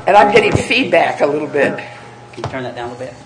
And I'm getting feedback a little bit. Can you turn that down a little bit?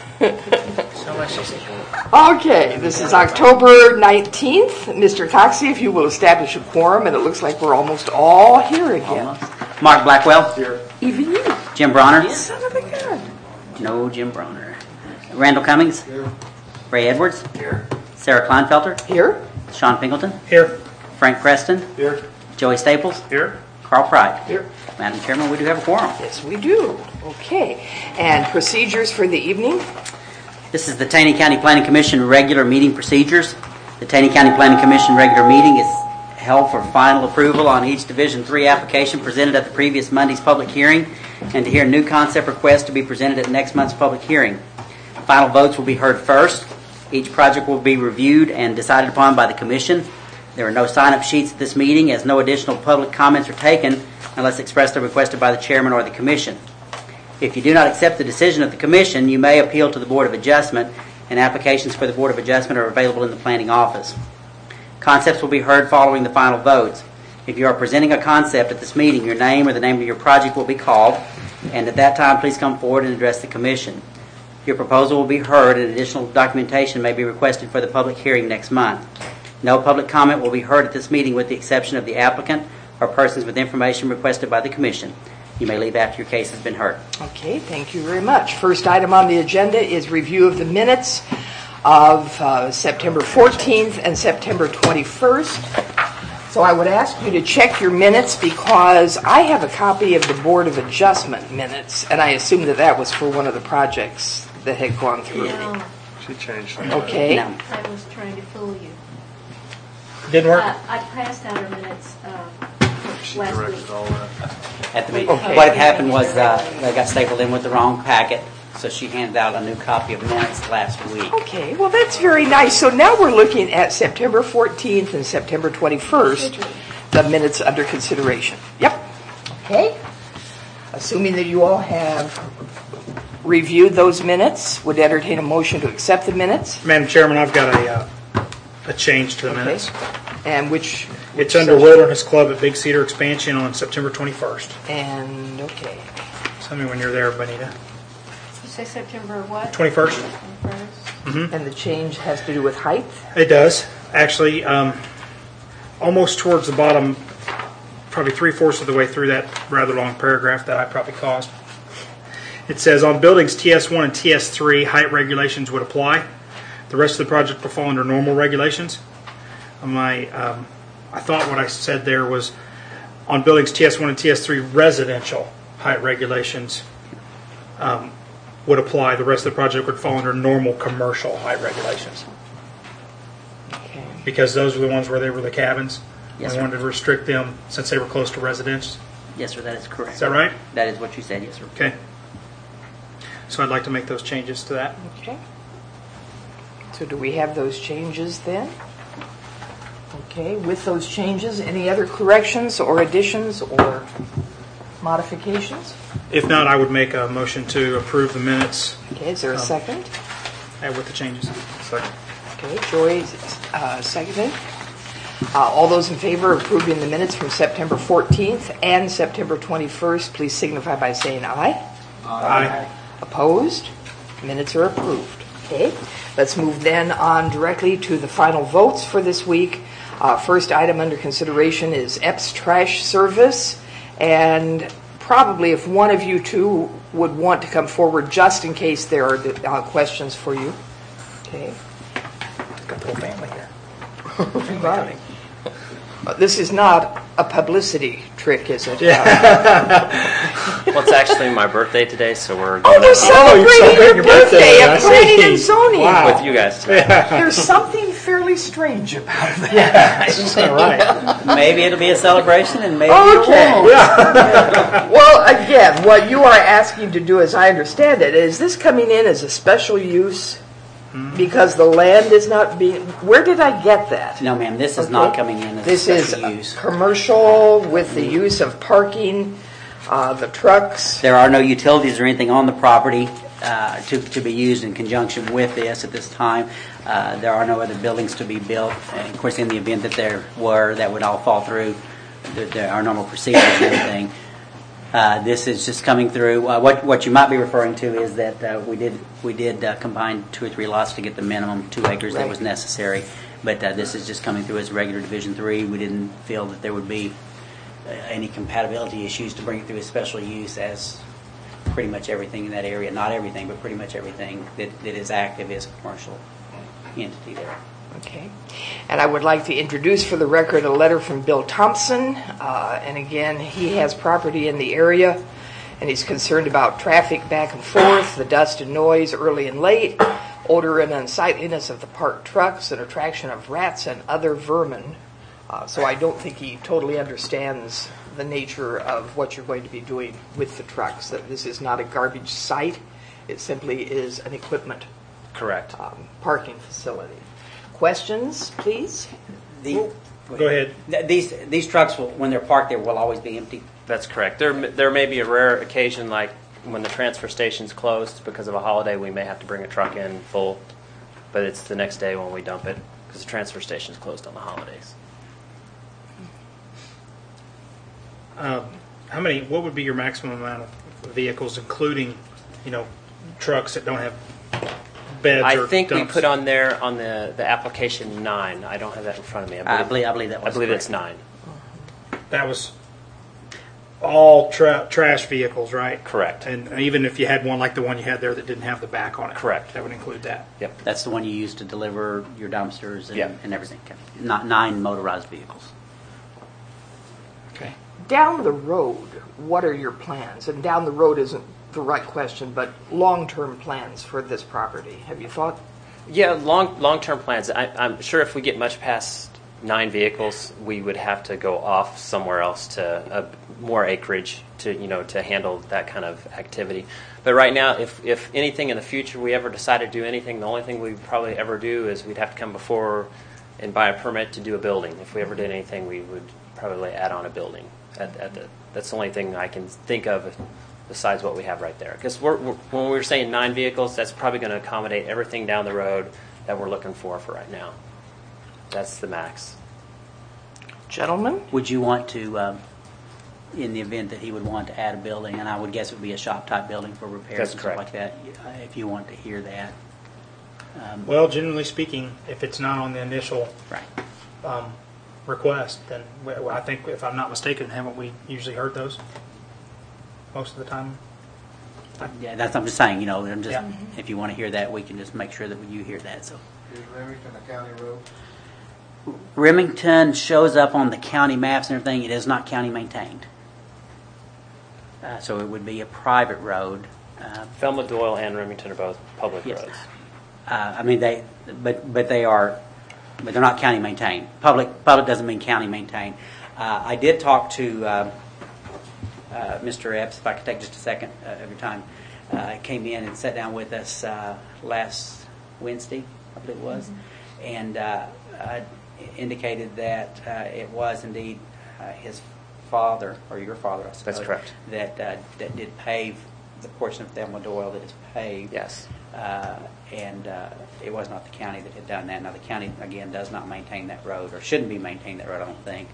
Okay, this is October 19th. Mr. Coxey, if you will establish a quorum, and it looks like we're almost all here again. Almost. Mark Blackwell. Here. Even you. Jim Bronner. Son of a gun. No Jim Bronner. Randall Cummings. Here. Ray Edwards. Here. Sarah Kleinfelter. Here. Sean Pingleton. Here. Frank Preston. Here. Joey Staples. Here. Carl Pride. Here. Madam Chairman, we do have a quorum. Yes, we do. Okay. And procedures for the evening? This is the Taney County Planning Commission regular meeting procedures. The Taney County Planning Commission regular meeting is held for final approval on each Division 3 application presented at the previous Monday's public hearing and to hear new concept requests to be presented at next month's public hearing. Final votes will be heard first. Each project will be reviewed and decided upon by the Commission. There are no sign-up sheets at this meeting as no additional public comments are taken unless expressly requested by the Chairman or the Commission. If you do not accept the decision of the Commission, you may appeal to the Board of Adjustment, and applications for the Board of Adjustment are available in the Planning Office. Concepts will be heard following the final votes. If you are presenting a concept at this meeting, your name or the name of your project will be called, and at that time, please come forward and address the Commission. Your proposal will be heard, and additional documentation may be requested for the public hearing next month. No public comment will be heard at this meeting with the exception of the applicant or persons with information requested by the Commission. You may leave after your case has been heard. Okay, thank you very much. First item on the agenda is review of the minutes of September 14th and September 21st. So I would ask you to check your minutes because I have a copy of the Board of Adjustment minutes, and I assume that that was for one of the projects that had gone through. No, She changed that. Okay. No. I was trying to fool you. Didn't work? I passed out our minutes She last corrected week. all that. At the meeting. Okay. What had happened was they got stapled in with the wrong packet, so she handed out a new copy of minutes last week. Okay, well that's very nice. So now we're looking at September 14th and September 21st, the minutes under consideration. Yep. Okay. Assuming that you all have reviewed those minutes, would entertain a motion to accept the minutes. Madam Chairman, I've got a change to the Okay. minutes. And which It's under Wilderness Club at Big Cedar Expansion on September 21st. and okay. Tell me when you're there, Benita. You say September what? 21st? 21st? And the change has to do with height. It does. Actually, almost towards the bottom, probably 3/4 of the way through that rather long paragraph that I probably caused. It says, on buildings TS1 and TS3, height regulations would apply. The rest of the project will fall under normal regulations. I thought what I said there was, on buildings TS1 and TS3, residential height regulations would apply. The rest of the project would fall under normal commercial height regulations. Okay. Because those were the ones where they were the cabins. Yes, We sir. wanted to restrict them since they were close to residences. Yes, sir, that is correct. Is that right? That is what you said, yes, sir. Okay. So I'd like to make those changes to that. Okay. So do we have those changes then? Okay, with those changes, any other corrections or additions or modifications? If not, I would make a motion to approve the minutes Okay, is there a second? with the changes. Second. Okay, Joy seconded. All those in favor of approving the minutes from September 14th and September 21st, please signify by saying aye. Aye. Opposed? Minutes are approved. Okay, let's move then on directly to the final votes for this week. First item under consideration is EPS trash service, and probably if one of you two would want to come forward just in case there are questions for you. Okay. Got the whole family here. Right. This is not a publicity trick, is it? Well, it's actually my birthday today, so we're Oh, going they're to celebrating your birthday at planning and zoning. Wow. with you guys today. There's something fairly strange about that. All right. Maybe it'll be a celebration and maybe Okay. it won't. Well, again, what you are asking to do, as I understand it, is this coming in as a special use because the land is not being... Where did I get that? No, ma'am, this is not Okay. coming in as This a is special use. commercial with the use of parking, the trucks. There are no utilities or anything on the property to be used in conjunction with this at this time. There are no other buildings to be built. And of course, in the event that there were, that would all fall through our normal procedures and everything. This is just coming through. What you might be referring to is that we did combine 2 or 3 lots to get the minimum 2 acres that was necessary. But this is just coming through as regular Division 3. We didn't feel that there would be any compatibility issues to bring it through as special use, as pretty much everything in that area, not everything, but pretty much everything that is active is a commercial entity there. Okay. And I would like to introduce for the record a letter from Bill Thompson. And again, he has property in the area, and he's concerned about traffic back and forth, the dust and noise early and late, odor and unsightliness of the parked trucks, and attraction of rats and other vermin. So I don't think he totally understands the nature of what you're going to be doing with the trucks, that this is not a garbage site. It simply is an equipment Correct. parking facility. Questions, please? Go ahead. These trucks, when they're parked there, will always be empty. That's correct. There may be a rare occasion, like when the transfer station's closed because of a holiday, we may have to bring a truck in full, but it's the next day when we dump it because the transfer station's closed on the holidays. What would be your maximum amount of vehicles, including, trucks that don't have beds I or think dumps? we put on there on the application 9. I don't have that in front of me. I believe that was I believe correct. it's 9. That was all trash vehicles, right? Correct. And even if you had one like the one you had there that didn't have the back on it. Correct. That would include that. Yep. That's the one you use to deliver your dumpsters and, Yeah. and everything. Not 9 motorized vehicles. Okay. Down the road, what are your plans? And down the road isn't the right question, but long-term plans for this property. Have you thought? Yeah, long-term plans. I'm sure if we get much past 9 vehicles, we would have to go off somewhere else to more acreage to handle that kind of activity. But right now, if anything in the future we ever decide to do anything, the only thing we'd probably ever do is we'd have to come before and buy a permit to do a building. If we ever did anything, we would probably add on a building. That's the only thing I can think of besides what we have right there. Because when we were saying 9 vehicles, that's probably going to accommodate everything down the road that we're looking for right now. That's the max. Gentlemen? Would you want to, in the event that he would want to add a building, and I would guess it would be a shop-type building for repairs That's and correct. stuff like that, if you want to hear that? Well, generally speaking, if it's not on the initial Right. request, then I think, if I'm not mistaken, haven't we usually heard those most of the time? Yeah, I'm just saying, I'm just, Yeah. if you want to hear that, we can just make sure that you hear that. So Is Remington a county road? Remington shows up on the county maps and everything. It is not county maintained. So it would be a private road. Thelma Doyle and Remington are both public Yes. roads. I mean, but they're not county maintained. Public doesn't mean county maintained. I did talk to Mr. Epps, if I could take just a second of your time. Came in and sat down with us last Wednesday, I believe it was, and indicated that it was indeed his father, or your father, I suppose. That's correct. That did pave the portion of Thelma Doyle that is paved. Yes. And it was not the county that had done that. Now, the county, again, does not maintain that road, or shouldn't be maintaining that road, I don't think.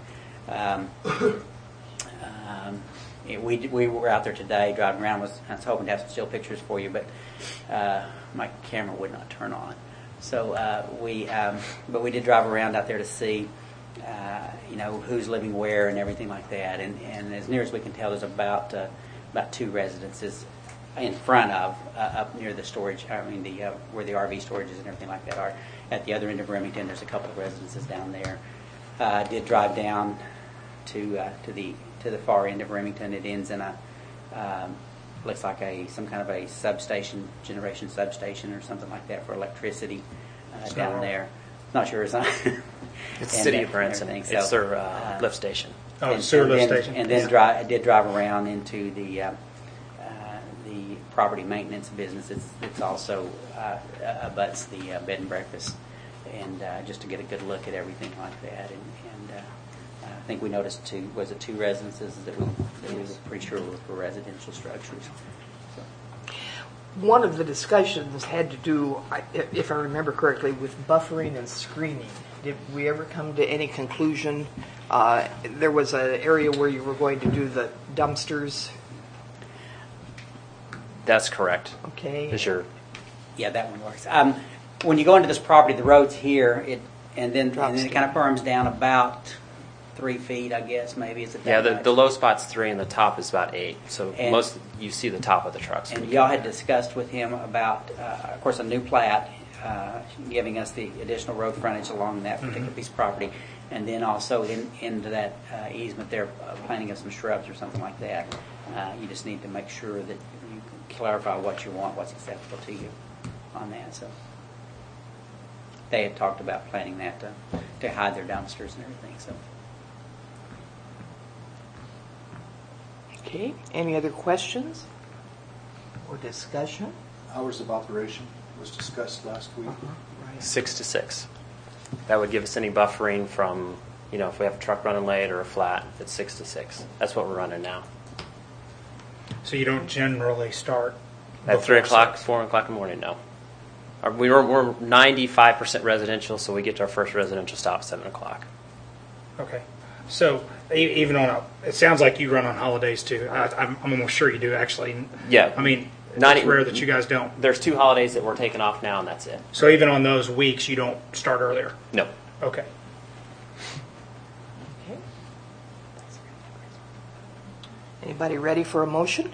We were out there today driving around. I was hoping to have some still pictures for you, but my camera would not turn on. So but we did drive around out there to see, who's living where and everything like that. And as near as we can tell, there's about 2 residences in front of, up near the storage, where the RV storages and everything like that are. At the other end of Remington, there's a couple of residences down there. Did drive down to the far end of Remington. It ends in looks like some kind of a substation, generation substation or something like that for electricity down there. Not sure it's not. It's City of Branson. Everything. It's their lift station. Oh, sewer lift station. And then I did drive around into the property maintenance business. It's also abuts the bed and breakfast, and just to get a good look at everything like that. And I think we noticed 2 residences that we were pretty sure were residential structures. So. One of the discussions had to do, if I remember correctly, with buffering and screening. Did we ever come to any conclusion? There was an area where you were going to do the dumpsters That's correct. Okay. Is your Yeah, that one works. When you go into this property, the road's here, and then Drops it kind of berms down about 3 feet, I guess, maybe. Is it that yeah, much? the low spot's 3 and the top is about 8. So And- most you see the top of the trucks. And y'all had discussed with him about, of course, a new plat, giving us the additional road frontage along that particular piece of property, and then also into that easement there, planting of some shrubs or something like that. You just need to make sure that you clarify what you want, what's acceptable to you on that. So they had talked about planting that to hide their dumpsters and everything. So. Okay. Any other questions or discussion? Hours of operation was discussed last week. 6 to 6. That would give us any buffering from, if we have a truck running late or a flat, it's 6 to 6. That's what we're running now. So you don't generally start At 3 before o'clock, 6? 4 o'clock in the morning, no. We're 95% residential, so we get to our first residential stop at 7 o'clock. Okay. So even it sounds like you run on holidays too. I'm almost sure you do actually. Yeah. I mean, Not it's rare that you guys don't. There's 2 holidays that we're taking off now, and that's it. So even on those weeks, you don't start earlier. No. Okay. Okay. Anybody ready for a motion?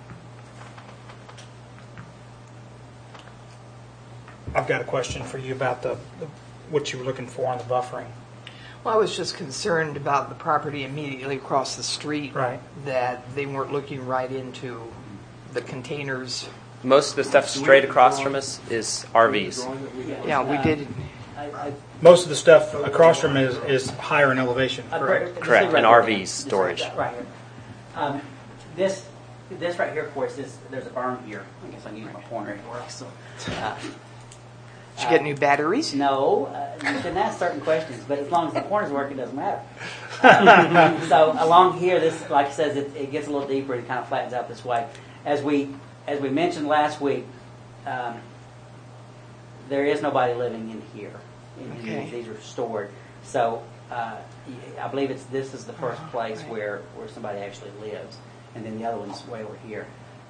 I've got a question for you about what you were looking for on the buffering. Well, I was just concerned about the property immediately across the street. Right. That they weren't looking right into the containers. Most of the stuff straight across from us is RVs. Yeah, we did. Most of the stuff across from is higher in elevation. Correct. Correct, and RVs storage. Right here. This right here, of course, there's a berm here. I guess I can use my pointer at work. So, Did you get new batteries? no, you can ask certain questions, but as long as the pointers work, it doesn't matter. So along here, this, like I says, it gets a little deeper and kind of flattens out this way. As we mentioned last week, there is nobody living in here. Okay. These are stored. So I believe this is the first place where somebody actually lives, and then the other one's way over here.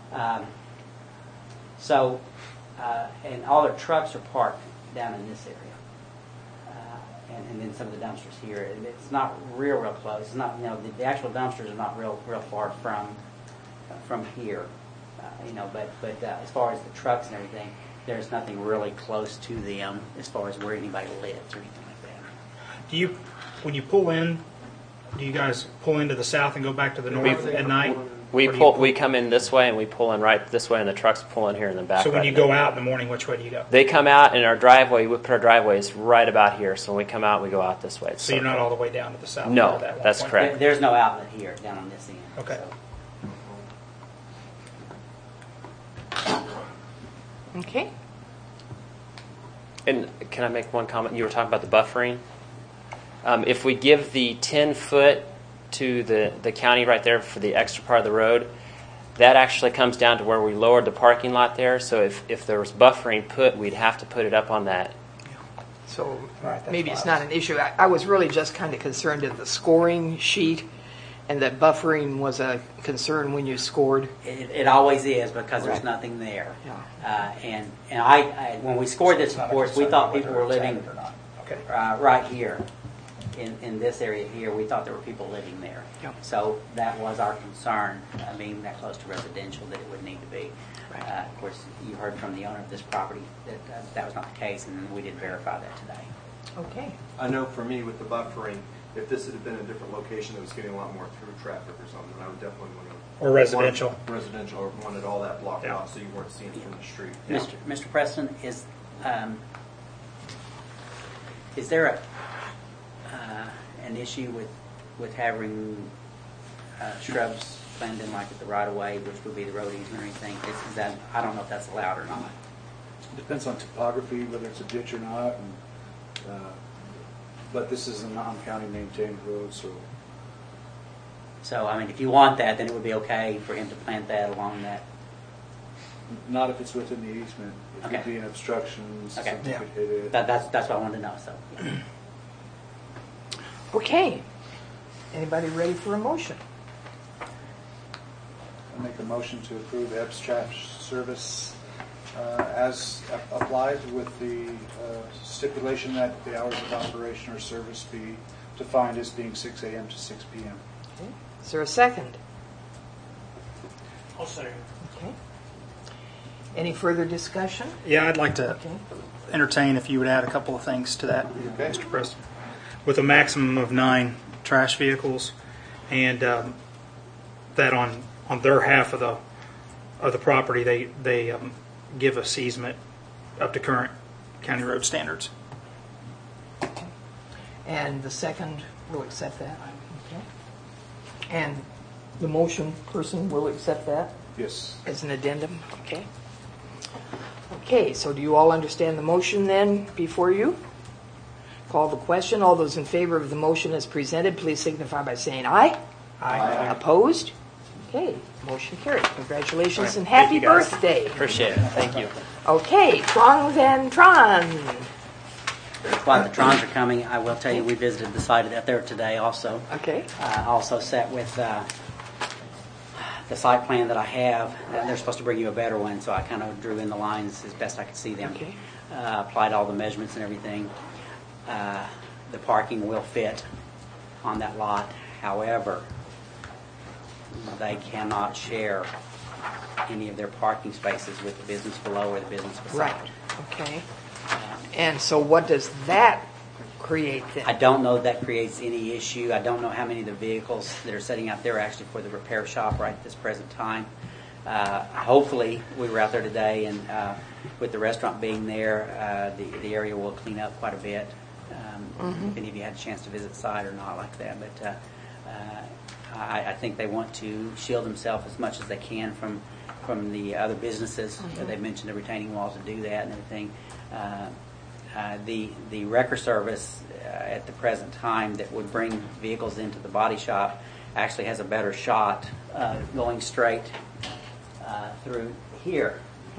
And all their trucks are parked down in this area, and then some of the dumpsters here. And it's not real close. It's not, the actual dumpsters are not real far from here, But as far as the trucks and everything, there's nothing really close to them as far as where anybody lives or anything like that. When you pull in, do you guys pull into the south and go back to the north at night? We come in this way and we pull in right this way, and the trucks pull in here and then back. So when right you in. go out in the morning, which way do you go? They come out in our driveway. We put our driveways right about here. So when we come out, we go out this way. So you're not all the way down to the south? No, at that one that's point? correct. There's no outlet here down on this end. Okay. So. Okay. And can I make one comment? You were talking about the buffering. If we give the 10-foot to the county right there for the extra part of the road, that actually comes down to where we lowered the parking lot there. So if there was buffering put, we'd have to put it up on that. So Right, maybe that's it's fine. not an issue. I was really just kind of concerned at the scoring sheet, and that buffering was a concern when you scored. It always is because there's Right. nothing there. Yeah. And I when we scored this, It's not of a course, we concern thought whether people were it's living added or not. Okay. right here in this area here. We thought there were people living there. Yeah. So that was our concern, being that close to residential, that it would need to be. Right. Of course, you heard from the owner of this property that that was not the case, and we did verify that today. Okay. I know for me with the buffering, if this had been a different location that was getting a lot more through traffic or something, I would definitely want to. Or residential. Residential, or wanted all that blocked Yeah. off so you weren't seeing it from the street. Mr. Preston, is there an issue with having shrubs planted in like at the right of way, which would be the road easement or anything? Is that, I don't know if that's allowed or not. Depends on topography, whether it's a ditch or not, but this is a non-county maintained road, so So, I mean, if you want that, then it would be okay for him to plant that along that. not if it's within the easement. It Okay. could be an obstruction, Okay. something Yeah. could hit it. That's what I wanted to know. So, yeah. Okay. Anybody ready for a motion? I make a motion to approve Epps Trash Service as applied with the stipulation that the hours of operation or service be defined as being 6 a.m. to 6 p.m. Okay. Is there a second? I'll second. Okay. Any further discussion? Yeah, I'd like to Okay. entertain if you would add a couple of things to that, Okay. Mr. President. With a maximum of 9 trash vehicles, and that on their half of the property, they give us easement up to current county road standards. And the second will accept that? Okay. And the motion person will accept that Yes. as an addendum? Okay. Okay, so do you all understand the motion then before you? Call the question. All those in favor of the motion as presented, please signify by saying aye. Aye. Opposed? Okay, motion carried. Congratulations and Thank happy you, guys. birthday. Appreciate it. Thank you. Okay, Tron Van Tron. While the Trons are coming, I will tell you, we visited the site out there today also. Okay. Also sat with the site plan that I have. They're supposed to bring you a better one, so I kind of drew in the lines as best I could see them. Okay. Applied all the measurements and everything. The parking will fit on that lot. However, they cannot share any of their parking spaces with the business below or the business beside. Right. Okay. And so what does that create then? I don't know if that creates any issue. I don't know how many of the vehicles that are sitting out there are actually for the repair shop right at this present time. Hopefully, we were out there today, and with the restaurant being there, the area will clean up quite a bit. If any of you had a chance to visit the site or not like that, but I think they want to shield themselves as much as they can from the other businesses. They've mentioned the retaining walls to do that and everything. The wrecker service at the present time that would bring vehicles into the body shop actually has a better shot going straight through here.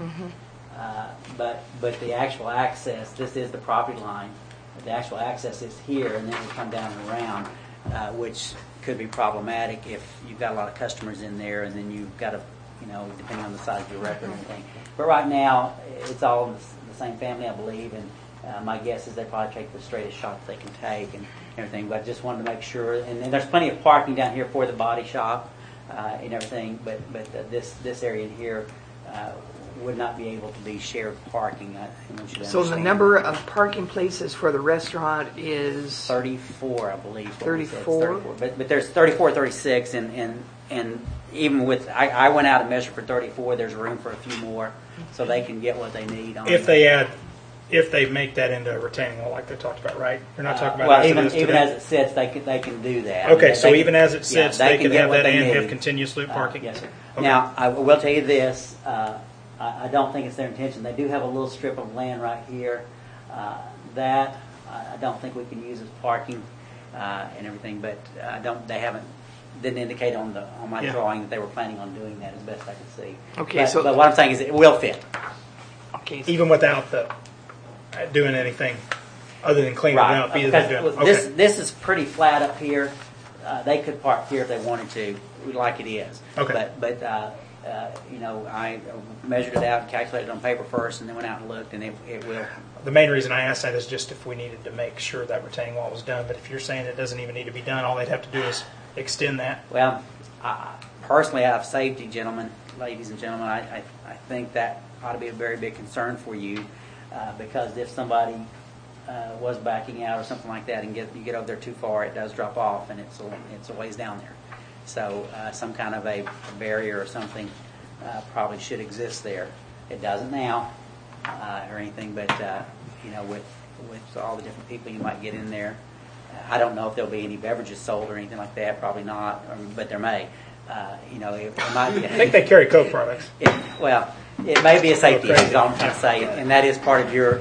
But the actual access, this is the property line. The actual access is here, and then we come down and around, which could be problematic if you've got a lot of customers in there, and then you've got to, depending on the size of your record and everything. But right now, it's all in the same family, I believe, and my guess is they probably take the straightest shot they can take and everything. But I just wanted to make sure, and there's plenty of parking down here for the body shop and everything. But this area in here would not be able to be shared parking. I want you to So the understand. number of parking places for the restaurant is 34, I believe. 34? But there's 34, 36, and even with, I went out and measured for 34. There's room for a few more, so they can get what they need. If they make that into a retaining wall like they talked about, right? You're not talking about well, as it even is even today. as it sits, they can do that. Okay, They so can- even as it sits, yeah, they can get have what that they and have need. continuous loop parking? Yes, sir. Okay. Now, I will tell you this. I don't think it's their intention. They do have a little strip of land right here. That I don't think we can use as parking and everything, but they didn't indicate on my Yeah. drawing that they were planning on doing that as best I could see. Okay, but what I'm saying is it will fit. okay. Even without the doing anything other than cleaning it up, either Because than doing this this is pretty flat up here. They could park here if they wanted to, like it is. Okay. But I measured it out and calculated it on paper first, and then went out and looked, and it will. The main reason I asked that is just if we needed to make sure that retaining wall was done. But if you're saying it doesn't even need to be done, all they'd have to do is extend that. Well, personally, out of safety, ladies and gentlemen, I think that ought to be a very big concern for you, because if somebody was backing out or something like that, and you get over there too far, it does drop off, and it's a ways down there. So some kind of a barrier or something probably should exist there. It doesn't now or anything, but with all the different people you might get in there, I don't know if there'll be any beverages sold or anything like that. Probably not, but there may. It might be. I think they carry Coke products. It may be a safety issue. Is all I'm trying to say, and that is part of your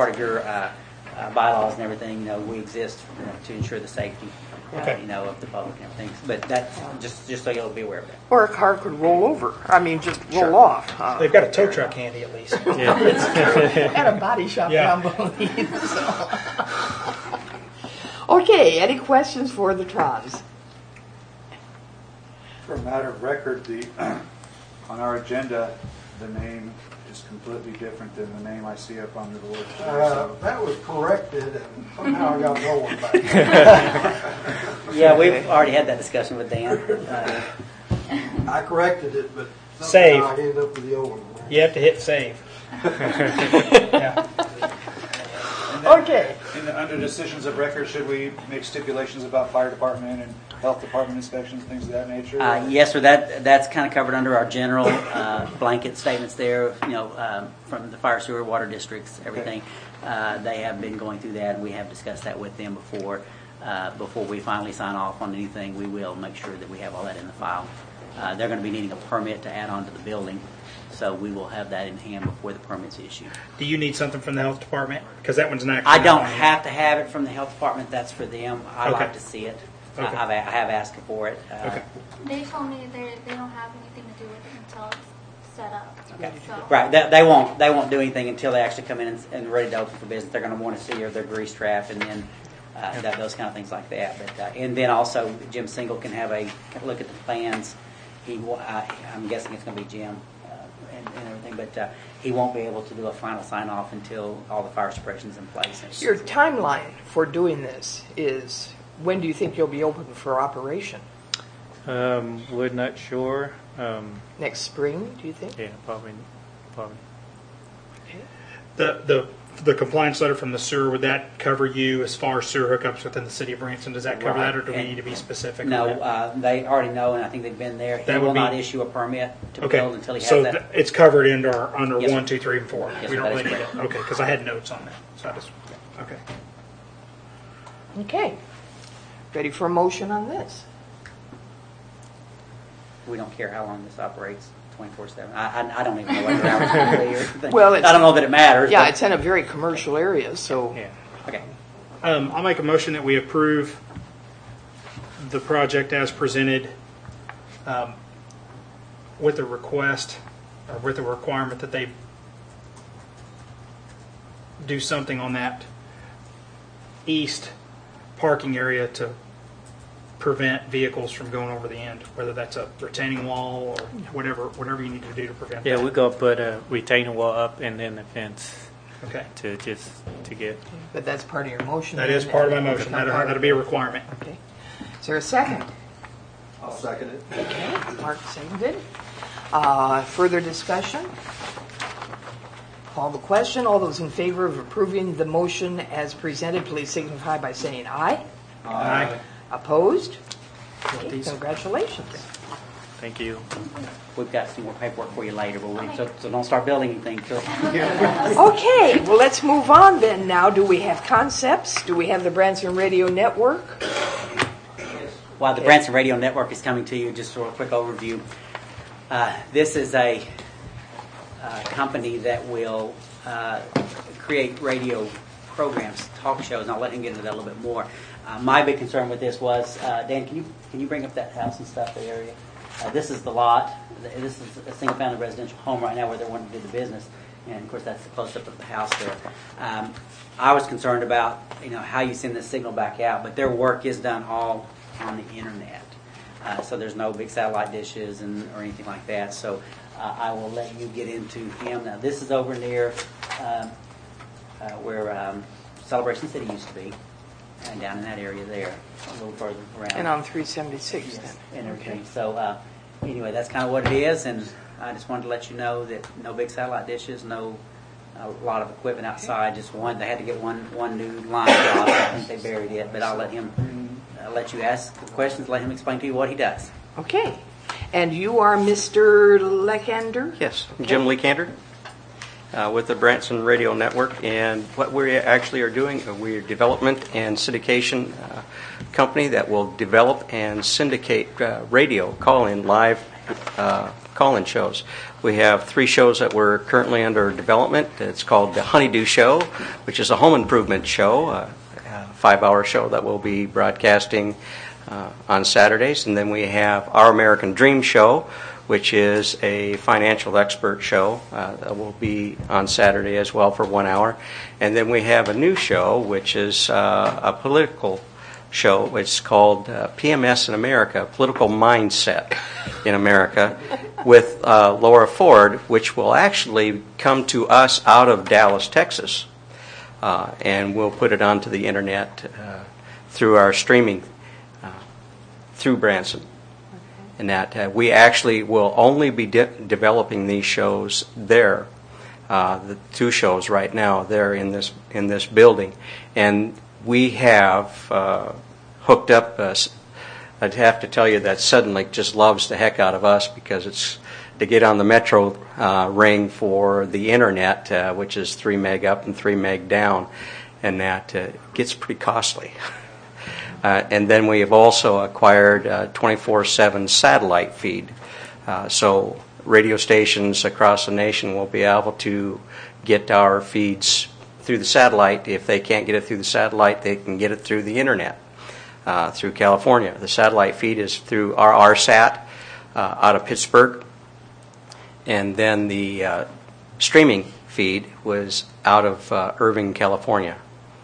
bylaws and everything. We exist to ensure the safety. Okay. Of the public and everything. But that's just so you'll be aware of that. Or a car could roll over. I mean, just roll off. They've got a tow truck handy at least. At a body shop Yeah. down beneath. So. Okay, any questions for the Trons? For a matter of record, the On our agenda, the name is completely different than the name I see up on the board. So That was corrected, and somehow I got the old one back. Yeah, we've already had that discussion with Dan. I corrected it, but Save. somehow I ended up with the old one. You have to hit save. Yeah. Okay. under decisions of record, should we make stipulations about fire department and health department inspections, things of that nature? Yes, sir. That's kind of covered under our general blanket statements there. From the fire, sewer, water districts, everything. They have been going through that, and we have discussed that with them before. Before we finally sign off on anything, we will make sure that we have all that in the file. They're going to be needing a permit to add on to the building, so we will have that in hand before the permit's issued. Do you need something from the health department? Because that one's not. I don't have to have it from the health department. That's for them. I Okay. like to see it. Okay. I have asked for it. Okay. They told me they don't have anything to do with it until it's set up. Okay. So, Right. They won't do anything until they actually come in and ready to open for business. They're going to want to see their grease trap and then those kind of things like that. But and then also Jim Single can have a look at the plans. I'm guessing it's going to be Jim and everything, but he won't be able to do a final sign off until all the fire suppression's in place. Your timeline for doing this is, when do you think you'll be open for operation? We're not sure. Next spring, do you think? Yeah, probably. The compliance letter from the sewer, would that cover you as far as sewer hookups within the city of Branson? Does that cover Right. that, or do we need to be specific? on No, that? they already know, and I think they've been there. He That would will not be- issue a permit to Okay, build until he has so that. it's covered under Yes, 1, sir. 2, 3, and 4. Yes, We sir, don't that is really need it. correct. Okay, because I had notes on that. So I just okay. Okay. Ready for a motion on this? We don't care how long this operates, 24/7. I don't even know what their hours going to be or anything. Well, I don't know that it matters. Yeah, but- it's in a very commercial area, so Yeah. Okay. I'll make a motion that we approve the project as presented, with a request or with a requirement that they do something on that east parking area to prevent vehicles from going over the end, whether that's a retaining wall or whatever you need to do to prevent Yeah, that. we're gonna put a retaining wall up and then a fence Okay. to get. but that's part of your motion. That is part of my motion. Not part of- That'll be a requirement. Okay. Is there a second? I'll second it. Okay, Mark seconded. Further discussion? Call the question. All those in favor of approving the motion as presented, please signify by saying aye. Aye. Opposed? Okay, congratulations. Thank you. We've got some more paperwork for you later, but so don't start building anything till. Okay, well, let's move on then now. Do we have concepts? Do we have the Branson Radio Network? While the Branson Radio Network is coming to you, just for a quick overview, this is a company that will create radio programs, talk shows, and I'll let him get into that a little bit more. My big concern with this was, Dan, can you bring up that house and stuff, the area? This is the lot. This is a single-family residential home right now where they're wanting to do the business, and of course that's the close-up of the house there. I was concerned about how you send the signal back out, but their work is done all on the internet, so there's no big satellite dishes or anything like that. So I will let you get into him. Now this is over near where Celebration City used to be, and down in that area there, a little further around. And on 376 then? And everything. So anyway, that's kind of what it is, and I just wanted to let you know that no big satellite dishes, no a lot of equipment outside, just one. They had to get one new line across. I think they buried it, but I'll let him let you ask the questions, let him explain to you what he does. Okay. And you are Mr. Lekander? Yes, Jim Lekander with the Branson Radio Network. And what we actually are doing, we're a development and syndication company that will develop and syndicate radio call-in, live call-in shows. We have 3 shows that we're currently under development. It's called The Honeydew Show, which is a home improvement show, a 5-hour show that will be broadcasting on Saturdays. And then we have Our American Dream Show, which is a financial expert show that will be on Saturday as well for 1 hour. And then we have a new show, which is a political show. It's called PMS in America, Political Mindset in America, with Laura Ford, which will actually come to us out of Dallas, Texas. And we'll put it onto the internet through our streaming through Branson. And that we actually will only be developing these shows there. The 2 shows right now there in this building, and we have hooked up. I'd have to tell you that Suddenlink just loves the heck out of us because it's to get on the metro ring for the internet, which is 3 meg up and 3 meg down, and that gets pretty costly. And then we have also acquired 24/7 satellite feed. So radio stations across the nation will be able to get our feeds through the satellite. If they can't get it through the satellite, they can get it through the internet, through California. The satellite feed is through RSAT out of Pittsburgh. And then the streaming feed was out of Irving, California.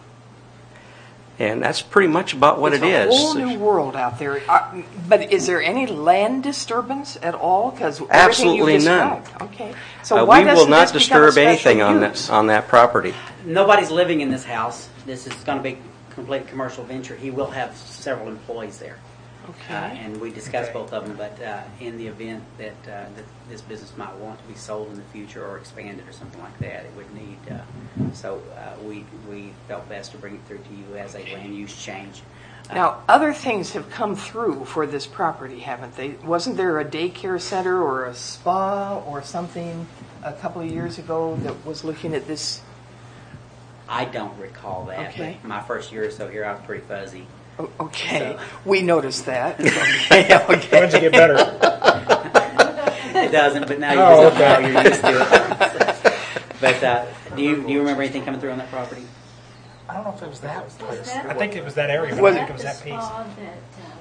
And that's pretty much about what it is. It's a whole new world out there. But is there any land disturbance at all? Because absolutely none. Okay. So why we will doesn't not this become a disturb special anything use? on that property. Nobody's living in this house. This is going to be a complete commercial venture. He will have several employees there. Okay. And we discussed both of them, but in the event that this business might want to be sold in the future or expanded or something like that, it would need. So we felt best to bring it through to you as a land use change. Now, other things have come through for this property, haven't they? Wasn't there a daycare center or a spa or something a couple of years ago that was looking at this? I don't recall that. Okay. But my first year or so here, I was pretty fuzzy. Okay, So- we noticed that. Okay. When's it get better? It doesn't, but now you Oh, just know okay. you're used to it. But do you remember anything coming through on that property? I don't know if it was that place. that- I think it was that area, but Was I think it it was that piece. spa that,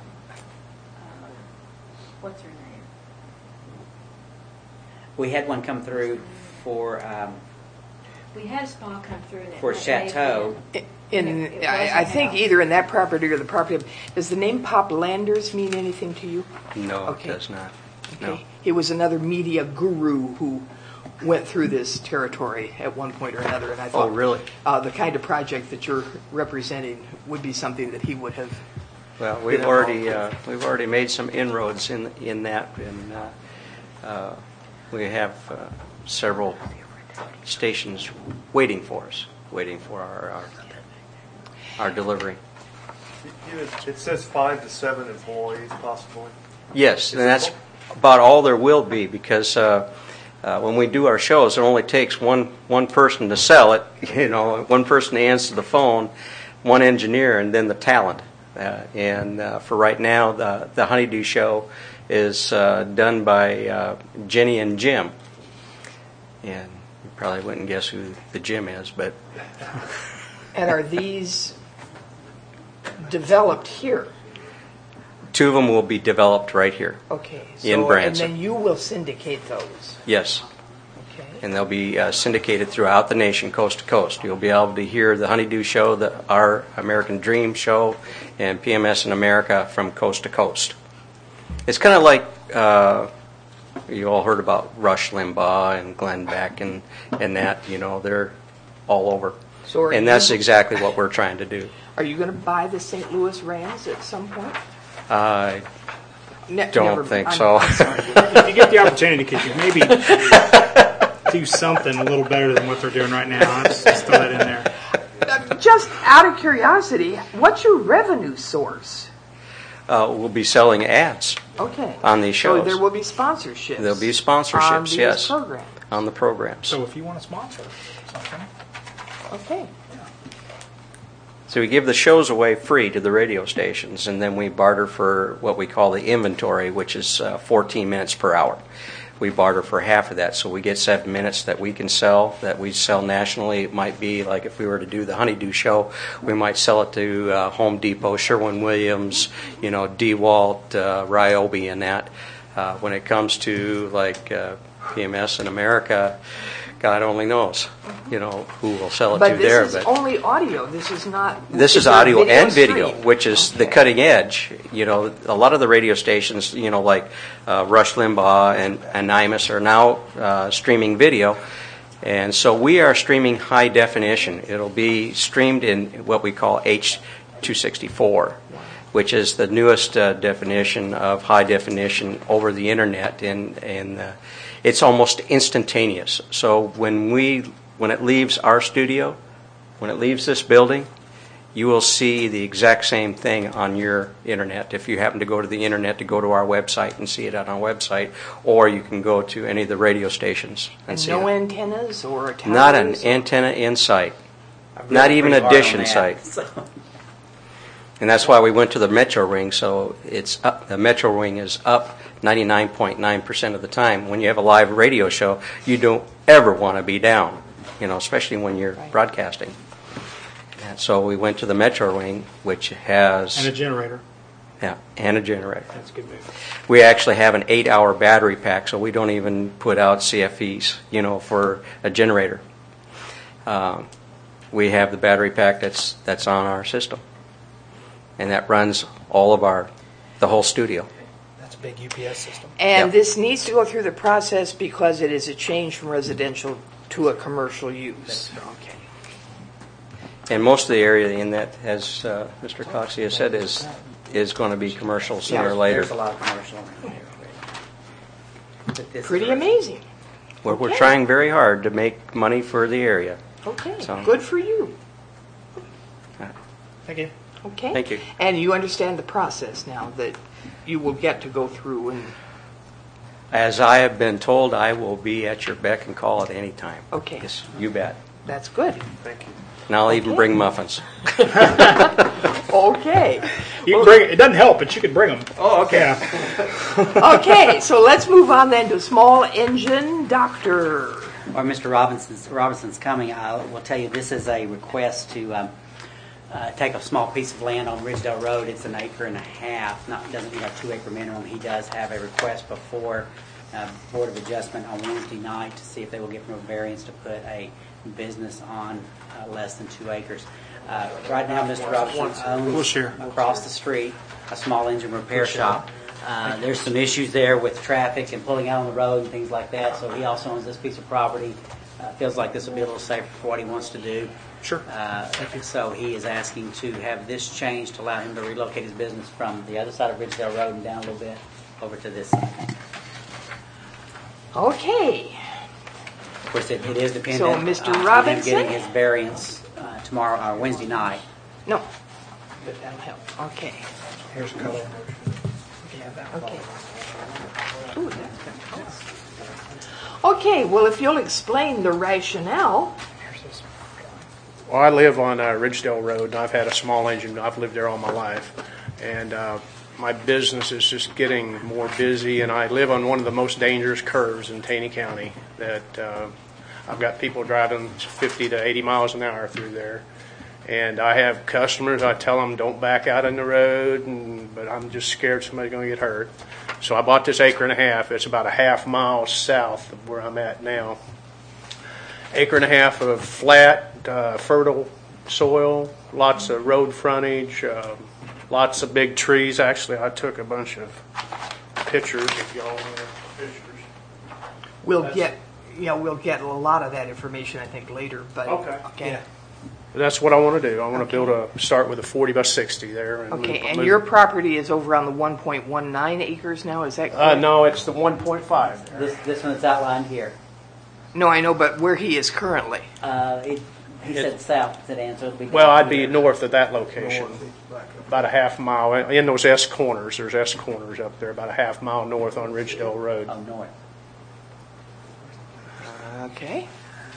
what's her name? We had one come through for We had a spa come through that. For that Chateau. day, In, It I wasn't think out. either in that property or the property. Does the name Pop Landers mean anything to you? No, Okay. it does not. Okay. No. He was another media guru who went through this territory at one point or another, and I thought, Oh, really? the kind of project that you're representing would be something that he would have. Well, we've already made some inroads in that, and we have several stations waiting for us, waiting for our delivery. It says 5 to 7 employees possibly. Yes, and that's about all there will be, because when we do our shows, it only takes one person to sell it. You know, one person to answer the phone, one engineer, and then the talent. And for right now, the Honeydew Show is done by Jenny and Jim. And you probably wouldn't guess who the Jim is, but And are these developed here? 2 of them will be developed right here. Okay. In Branson. And then you will syndicate those. Yes. Okay. And they'll be syndicated throughout the nation, coast to coast. You'll be able to hear the Honeydew Show, our American Dream Show, and PMS in America from coast to coast. It's kind of like you all heard about Rush Limbaugh and Glenn Beck and that. You know, they're all over. So are And you- that's exactly what we're trying to do. Are you going to buy the St. Louis Rams at some point? I Never don't think I'm- so. I'm sorry. If you get the opportunity, could you maybe do something a little better than what they're doing right now? Let's just throw that in there. Just out of curiosity, what's your revenue source? We'll be selling ads Okay. on these So shows. there will be sponsorships. There'll be sponsorships, on these yes. programs. On the programs. So if you want to sponsor something, Okay. So we give the shows away free to the radio stations, and then we barter for what we call the inventory, which is 14 minutes per hour. We barter for half of that, so we get 7 minutes that we can sell, that we sell nationally. It might be like if we were to do the Honeydew Show, we might sell it to Home Depot, Sherwin-Williams, DeWalt, Ryobi, and that. When it comes to like PMS in America, God only knows, you know, who will sell it But to there. this is only audio. This is not. This is there a audio and video, stream? which is the Okay. cutting edge. You know, a lot of the radio stations, you know, like Rush Limbaugh and Imus are now streaming video. And so we are streaming high definition. It'll be streamed in what we call H.264, which is the newest definition of high definition over the internet, and it's almost instantaneous. So when it leaves our studio, when it leaves this building, you will see the exact same thing on your internet. If you happen to go to the internet, to go to our website and see it on our website, or you can go to any of the radio stations and see no it. antennas or towers? Not an antenna in sight. I've Not worked even pretty a hard dish on in that, sight. so. And that's why we went to the Metro Ring, so it's up, the Metro Ring is up 99.9% of the time. When you have a live radio show, you don't ever want to be down, you know, especially when you're broadcasting. And so we went to the Metro Ring, which has... And a generator. Yeah, and a generator. That's a good move. We actually have an 8-hour battery pack, so we don't even put out CFEs, you know, for a generator. We have the battery pack that's on our system, and that runs all of the whole studio. That's a big UPS system. And Yep. this needs to go through the process because it is a change from residential to a commercial use. Okay. And most of the area in that, as Mr. Coxey has said, is going to be commercial sooner or later. There's a lot of commercial around here. But this is Pretty really- amazing. We're Okay. trying very hard to make money for the area. Okay, So- good for you. Thank you. Okay. Thank you. And you understand the process now that you will get to go through and, As I have been told, I will be at your beck and call at any time. Okay. Yes, you bet. that's good. Thank you. And I'll even Okay. bring muffins. Okay. You can bring it doesn't help, but you can bring them. Oh, okay. Yeah. Okay, so let's move on then to small engine doctor. While Mr. Robinson's coming, I will tell you this is a request to take a small piece of land on Ridgedale Road. It's 1.5 acres. It doesn't meet our 2-acre minimum. He does have a request before Board of Adjustment on Wednesday night to see if they will give him a variance to put a business on less than 2 acres. Right now, Mr. Robinson owns across the street a small engine repair shop. There's some issues there with traffic and pulling out on the road and things like that. So he also owns this piece of property. Feels like this will be a little safer for what he wants to do. Sure. So he is asking to have this changed to allow him to relocate his business from the other side of Ridgedale Road and down a little bit over to this side. Okay. Of course, it is dependent So, Mr. on him Robinson? getting his variance tomorrow or Wednesday night. No. But that'll help. Okay. Here's a color. Okay. Ooh, that's good. Okay, well, if you'll explain the rationale. Well, I live on Ridgedale Road, and I've had a small engine. I've lived there all my life. And my business is just getting more busy, and I live on one of the most dangerous curves in Taney County. That I've got people driving 50 to 80 miles an hour through there. And I have customers, I tell them don't back out on the road, but I'm just scared somebody's going to get hurt. So I bought this 1.5 acres. It's about a half-mile south of where I'm at now. 1.5 acres of flat, fertile soil, lots of road frontage, lots of big trees. Actually, I took a bunch of pictures if y'all want pictures. We'll get a lot of that information, I think, later. But Okay. Yeah. That's what I want to do. I want to start with a 40 by 60 there. And Okay, and move- your property is over on the 1.19 acres now, is that correct? No, it's the 1.5 there. This one that's outlined here. No, I know, but where he is currently. He said south, said Ann, so it'll be. Well, I'd be north of that location, about a half mile in those S corners. There's S corners up there, about a half mile north on Ridgedale Road. Oh, north. Okay.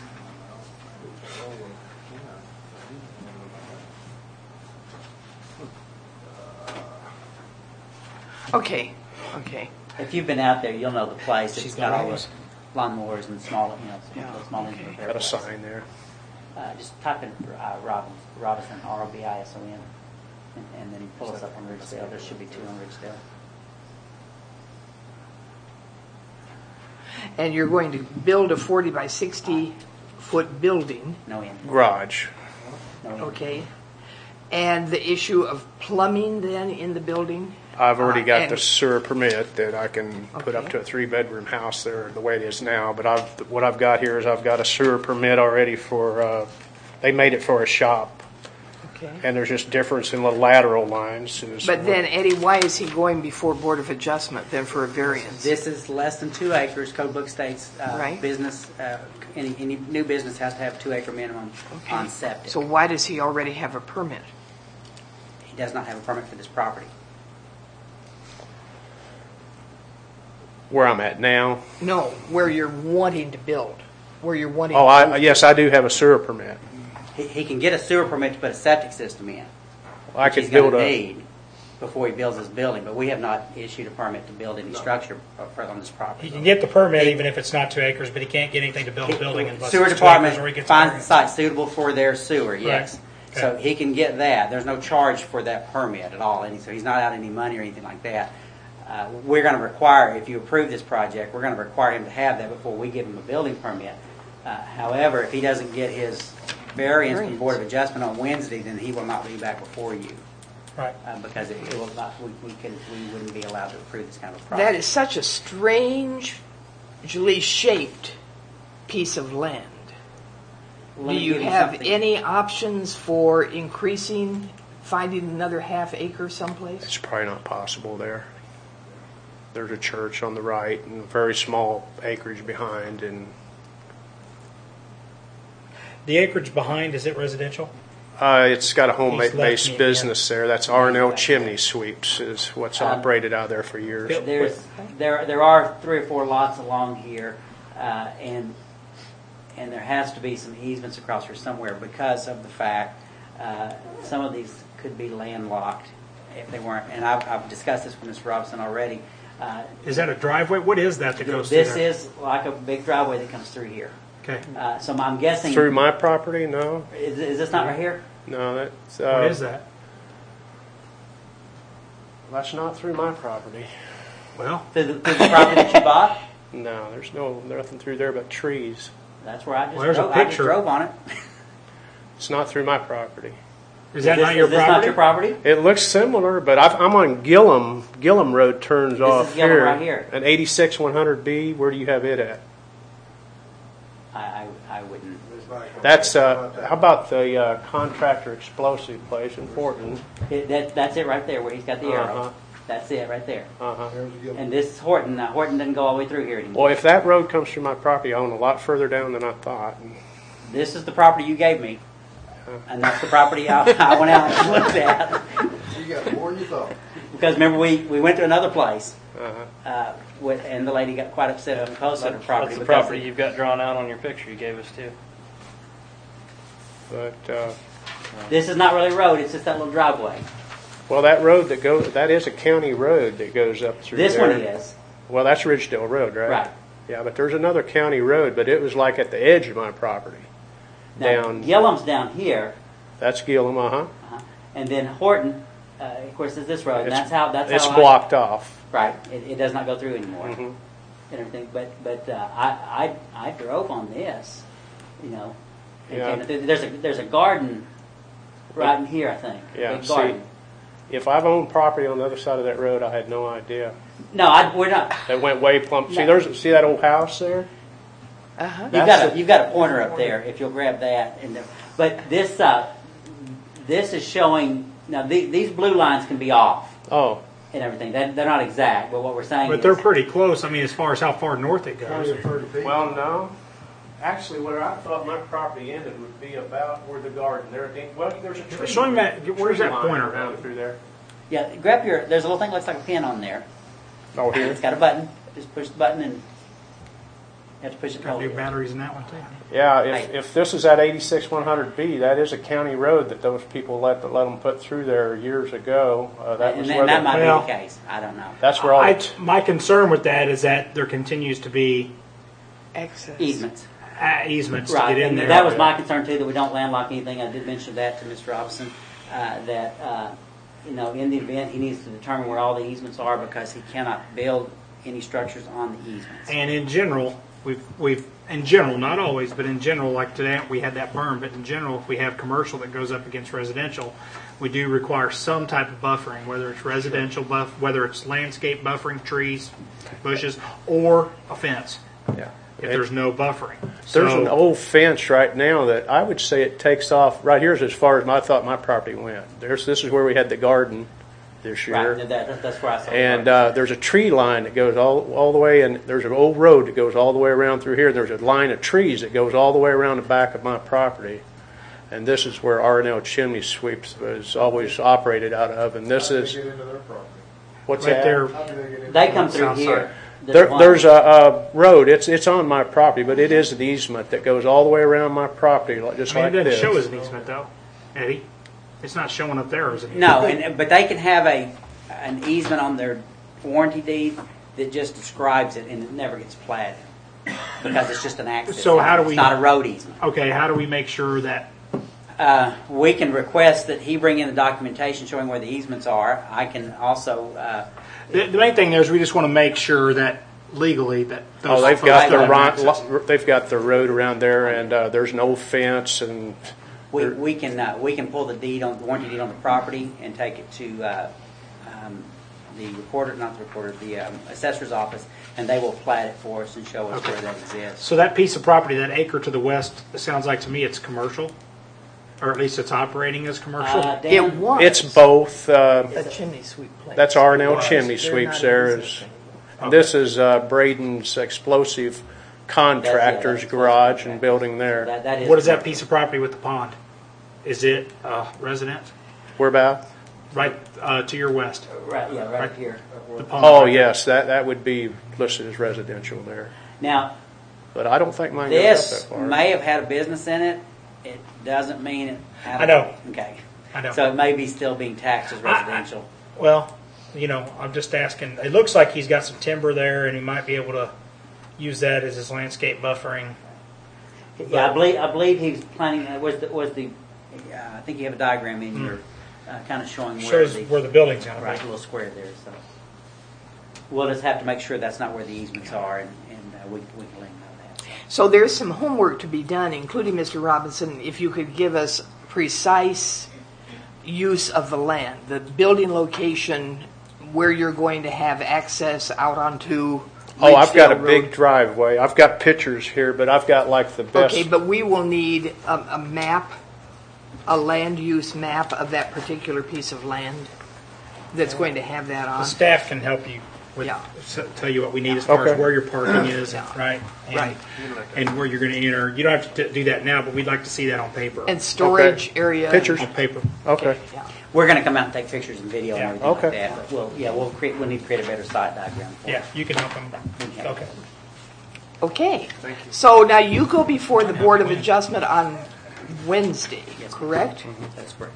Okay. If you've been out there, you'll know the place. It's She's got got all those. the lawnmowers and small small engine repair. Got a places. sign there. Just type in Robinson, R-O-B-I-S-O-N, and then you pull us up on Ridgedale. There should be 2 on Ridgedale. And you're going to build a 40 by 60 foot building, No in. Garage. No in. okay? And the issue of plumbing then in the building? I've already got and- the sewer permit that I can put up Okay. to a 3-bedroom house there the way it is now. But what I've got here is I've got a sewer permit already for, they made it for a shop. Okay. And there's just difference in the lateral lines. But then, Eddie, why is he going before Board of Adjustment then for a variance? This is less than 2 acres. Code book states Right. business, any new business has to have 2 acre minimum on septic. So why does he already have a permit? He does not have a permit for this property. Where I'm at now. No, where you're wanting to build, where you're wanting Oh, to... yes, I do have a sewer permit. He can get a sewer permit to put a septic system in. I which could he's gonna build a. need before he builds his building, but we have not issued a permit to build any structure on this property. He can get the permit even if it's not 2 acres, but he can't get anything to build a building unless Sewer it's 2 department acres or he gets a finds the variance. site suitable for their sewer, yes. Okay. So he can get that. There's no charge for that permit at all, and so he's not out any money or anything like that. We're going to require, if you approve this project, we're going to require him to have that before we give him a building permit. However, if he doesn't get his variance from the Board of Adjustment on Wednesday, then he will not be back before you. Right. Because it will not, we wouldn't be allowed to approve this kind of That project. is such a strangely shaped piece of land. Let Do me you give have something. any options for increasing, finding another half acre someplace? It's probably not possible there. There's a church on the right and a very small acreage behind, and The acreage behind, is it residential? it's got a He's left me, home-based yeah. business there. That's R&L Chimney Sweeps is what's operated out of there for years. There are 3 or 4 lots along here, and there has to be some easements across here somewhere because of the fact some of these could be landlocked if they weren't. And I've discussed this with Mr. Robinson already. Is that a driveway? What is that goes through This there? is like a big driveway that comes through here. Okay. So I'm guessing. Through my property? No. Is this not right here? No, that's... What is that? That's not through my property. Well, Through the property that you bought? No, there's nothing through there but trees. That's where I just Well, there's a drove. I just picture. drove on it. It's not through my property. is that not your Is this property? not your property? It looks similar, but I'm on Gillum. Gillum Road turns off is Gillum here. right here. An 86-100B, where do you have it at? I wouldn't. That's, how about the contractor explosive place in Fortin? That's it right there where he's got the arrow. Uh-huh. That's it right there. Uh-huh. And this is Horton. Now, Horton doesn't go all the way through here anymore. Well, if that road comes through my property, I own a lot further down than I thought. This is the property you gave me. And that's the property I went out and looked at. You got more than you thought. Because remember, we went to another place. Uh-huh. And the lady got quite upset and posted her property. That's the because property you've got drawn out on your picture you gave us too. But, This is not really a road. It's just that little driveway. well, that road that is a county road that goes up through This there. one is. Well, that's Ridgedale Road, right? Right. Yeah, but there's another county road, but it was like at the edge of my property. Now, Down. Gillum's down here. That's Gillum, And then Horton, of course, is this road. And that's how it's I- blocked off. Right. It does not go through anymore. Mhm. And everything. But I drove on this, you know. and Yeah. came through. There's a garden right in here, I think. Yeah, Big see, garden. if I've owned property on the other side of that road, I had no idea. No, we're not. That went way plump. See, No. see that old house there? Uh-huh. You've got a pointer up there. If you'll grab that, but this is showing now. These blue lines can be off Oh, and everything. They're not exact, but what we're saying But is they're pretty close. I mean, as far as how far north it goes. 30 feet. well, no. Actually, where I thought my property ended would be about where the garden there. Well, there's a tree. Show him that. Where's tree that line pointer? around through there? yeah. Grab your. There's a little thing that looks like a pin on there. Oh, here. It's got a button. Just push the button and you have to push it. Got hold new it. batteries in that one too. Yeah, if this is at 86-100B, that is a county road that those people let them put through there years ago. That was where that might be Well, the case. I don't know. that's where all My concern with that is that there continues to be Access. Easements. Easements Right, to get in and there. that was my concern too, that we don't landlock anything. I did mention that to Mr. Robinson, that, in the event, he needs to determine where all the easements are because he cannot build any structures on the easements. And in general, we've in general, not always, but in general, like today we had that berm, but in general, if we have commercial that goes up against residential, we do require some type of buffering, whether it's residential whether it's landscape buffering, trees, bushes, or a fence. Yeah. If there's no buffering. There's an old fence right now that I would say it takes off. Right here's as far as I thought my property went. This is where we had the garden this year. Right, that's where I saw And it. there's a tree line that goes all the way, and there's an old road that goes all the way around through here. There's a line of trees that goes all the way around the back of my property. And this is where R&L Chimney Sweeps was always operated out of. And this is... Get into their property. What's right that? there. How do they get into They their come through South here. There's a road. It's on my property, but it is an easement that goes all the way around my property, just I mean, like it doesn't this. show as an easement, though, Eddie. It's not showing up there as an No, easement. but they can have an easement on their warranty deed that just describes it, and it never gets platted because it's just an access. So how do It's we- not a road easement. Okay, how do we make sure that... We can request that he bring in the documentation showing where the easements are. I can also. The main thing there is we just want to make sure that legally that those Oh, they've folks got don't the have access. they've got the road around there, and there's no fence, and We can pull the warranty deed on the property and take it to the assessor's office, and they will plat it for us and show us where that exists. So that piece of property, that acre to the west, it sounds like to me it's commercial, or at least it's operating as commercial. It Dan, was. it's both. a chimney sweep place. That's R&L Was. Chimney They're Sweeps. not There in is. existing. And this is Braden's Explosive Contractors That's Garage and building there. That is What is that piece of property with the pond? Is it residence? Where about? Right to your west. Right, yeah, right here. The pond. Oh yes, that would be listed as residential there. Now, But I don't think mine goes up this that far. may have had a business in it. It doesn't mean it had I know. Okay. I know. So it may be still being taxed as residential. Well, I'm just asking. It looks like he's got some timber there, and he might be able to use that as his landscape buffering. Yeah, I believe he was planning. I think you have a diagram in your kind of showing where Shows where the building's going to right, a be. little square there. So we'll just have to make sure that's not where the easements are, and we can let him know that. So there's some homework to be done, including Mr. Robinson, if you could give us precise use of the land, the building location, where you're going to have access out onto Oh, I've got a Ridgedale big Road. driveway. I've got pictures here, but I've got like the best. Okay, but we will need a map, a land use map of that particular piece of land that's going to have that The on. staff can help you with Yeah. tell you what we need as far as Okay. where your parking is, Yeah. right? And, Right. And where you're going to enter. You don't have to do that now, but we'd like to see that on paper. And storage Okay. area. Pictures. On paper. Okay. Yeah. We're going to come out and take pictures and video Yeah. and everything Okay. like that. But we'll need to create a better site diagram. For Yeah, you can help them. Okay. Okay. Okay. So now you go before the Board of Adjustment on Wednesday, correct? That's correct.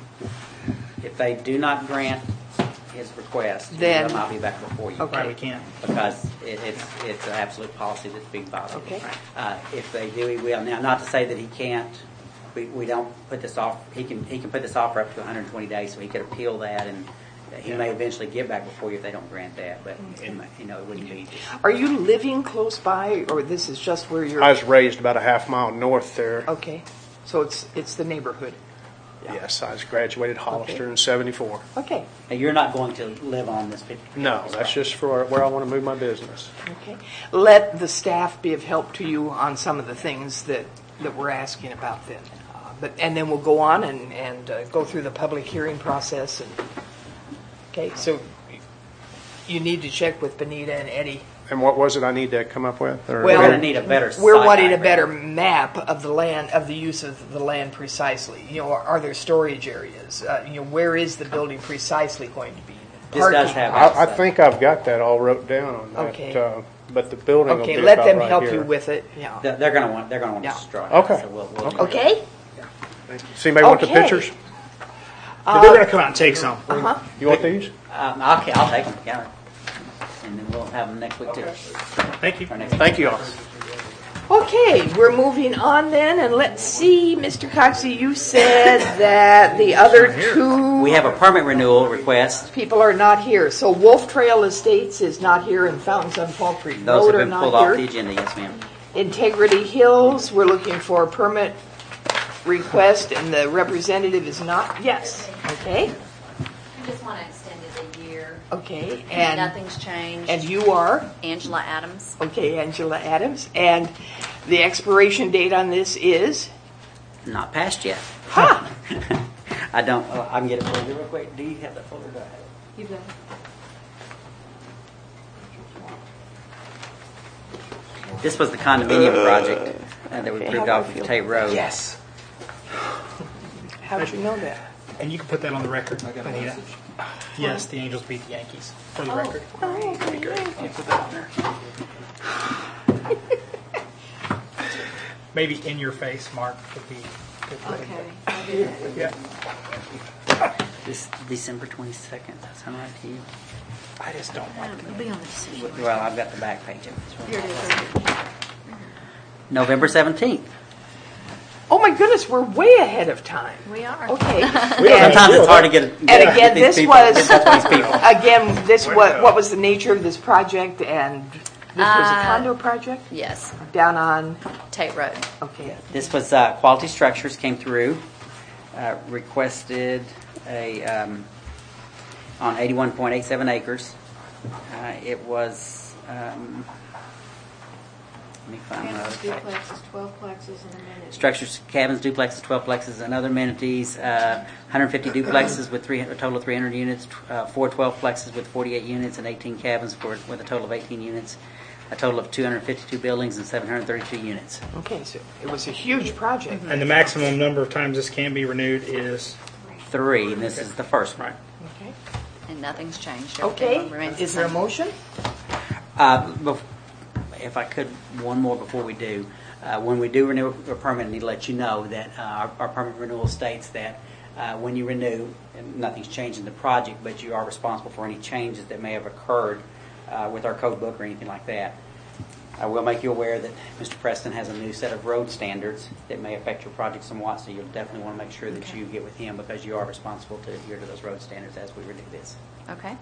If they do not grant his request, Then- I'll be back before you. Okay. Right, we can. Because it's an absolute policy that's being violated. Okay. If they do, he will. Now, not to say that he can't. We don't put this off. He can put this off for up to 120 days, so he could appeal that, and he may eventually get back before you if they don't grant that. But it wouldn't be. Are you living close by, or this is just where you're? I was raised about a half mile north there. Okay, so it's the neighborhood. Yes, I was graduated Hollister in '74. Okay, Now, you're not going to live on this particular. No, that's just for where I want to move my business. okay. Let the staff be of help to you on some of the things that we're asking about then. And then we'll go on and go through the public hearing process. Okay, so you need to check with Benita and Eddie. And what was it I need to come up with? Or- Well, We're going to need a better. We're site wanting a diagram. better map of the land, of the use of the land precisely. Are there storage areas? Where is the building precisely going to be? This does Parking. have. I think I've got that all wrote down on that. Okay. But the building will Okay, be let about them right help here. you with it. Yeah. They're going to want. They're going to want Yeah. to destroy. it. Okay. So we'll Okay. Does anybody want the Okay. pictures? They're going to come out and take some. Uh-huh. You want these? I'll take them. Yeah. And then we'll have them next week too. Thank you. Or next Thank you all. Okay, we're moving on then, and let's see, Mr. Coxey, you said that the other two We have a permit renewal request. people are not here. So Wolf Trail Estates is not here, and Fountains on Fall Creek Those Road have are been not pulled off the here. agenda, yes, ma'am. Integrity Hills, we're looking for a permit request, and the representative is not, yes, okay, I just want to extend it a year. okay, and Nothing's changed. and you are? Angela Adams. Okay, Angela Adams, and the expiration date on this is? Not passed yet. Ha! I don't, I can get it for you real quick. Do you have that folder? Do I have it? You got it. This was the condominium project that we Okay, approved how off do I of feel? Tate Road. Yes. How did you know that? And you can put that on the record, Anita. Yes, the Angels beat the Yankees, for the record. Oh, okay, You put that on there. Maybe in your face, Mark, would be good. Okay. Yeah. This December 22nd, that's sound right to you? I just don't like It'll be on the decision. Well, I've got the back page of it. Here it is. Right here. November 17th. Oh my goodness, we're way ahead of time. We are. Okay. Sometimes it's hard to get. And again, these this people- was get these people. again this what was the nature of this project, and this was a condo project Yes, down on. Tate Road. Okay. This was Quality Structures came through, requested a on 81.87 acres. It was. Let me find my Cabins, other page. duplexes, 12 plexes, and amenities. Structures, cabins, duplexes, 12 plexes, and other amenities. 150 duplexes with a total of 300 units. 4 12 plexes with 48 units, and 18 cabins with a total of 18 units. A total of 252 buildings and 732 units. Okay, so it was a huge project. And the maximum number of times this can be renewed is 3, and this is the first one. right. Okay. And nothing's changed. Okay. Everything remains Is the there a same. motion? If I could, one more before we do. When we do renew a permit, I need to let you know that our permit renewal states that when you renew, and nothing's changed in the project, but you are responsible for any changes that may have occurred with our code book or anything like that. I will make you aware that Mr. Preston has a new set of road standards that may affect your project somewhat, so you'll definitely want to make sure that you get with him because you are responsible to adhere to those road standards as we renew this. Okay.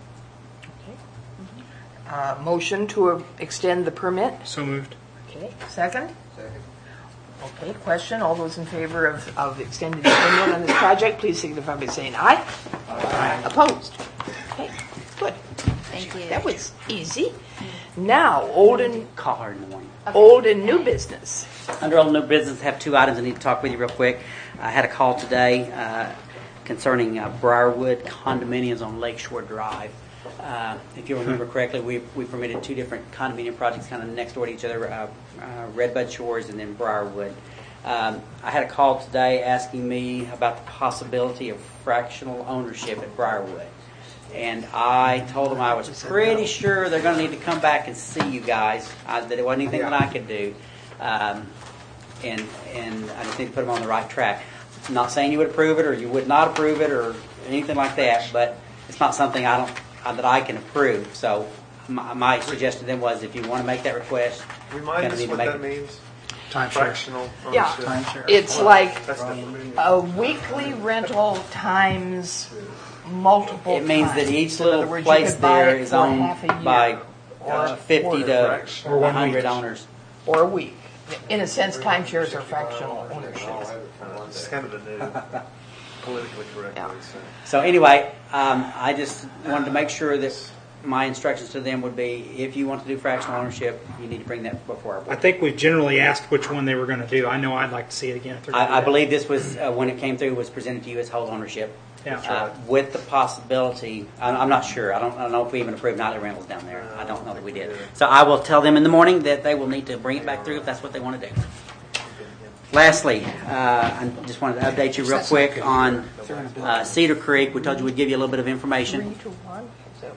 Motion to extend the permit. So moved. Okay. Second. Second. Okay. Question. All those in favor of extending the permit on this project, please signify by saying aye. Aye. Opposed. Okay. Good. Thank you. That was easy. Now, old and Call her in the morning. new business. Under old new business, I have 2 items I need to talk with you real quick. I had a call today concerning Briarwood condominiums on Lakeshore Drive. If you remember correctly, we permitted 2 different condominium projects kind of next door to each other, Redbud Shores and then Briarwood. I had a call today asking me about the possibility of fractional ownership at Briarwood. And I told them I was pretty sure they're going to need to come back and see you guys, that it wasn't anything that I could do. And I just need to put them on the right track. I'm not saying you would approve it or you would not approve it or anything like that, but it's not something that I can approve. So my suggestion to them was if you want to make that request, Remind us what that means. Timeshare. Fractional Yeah. ownership. It's like That's definitely a weekly rental times multiple. it means that times. each In other little words, you place could buy there it is for owned half a year by or 50 to Or 1 100 week. owners. or a week. In a sense, timeshares are fractional ownership. It's kind of a new, politically correct way to say it. So anyway, I just wanted to make sure that my instructions to them would be, if you want to do fractional ownership, you need to bring that before our I board. think we've generally asked which one they were going to do. I know I'd like to see it again. If they're gonna do I that. believe this was, when it came through, was presented to you as whole ownership. Yeah. With the possibility, I'm not sure. I don't know if we even approved nightly rentals down there. I don't know that we did. So I will tell them in the morning that they will need to bring it back through if that's what they want to do. Lastly, I just wanted to update you real quick on Cedar Creek. We told you we'd give you a little bit of information. 3 to 1.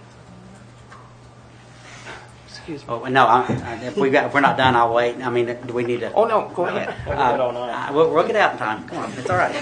Excuse me. Oh, no, if we're not done, I'll wait. I mean, do we need to? Oh no, go ahead. We'll get out in time. Come on, it's all right.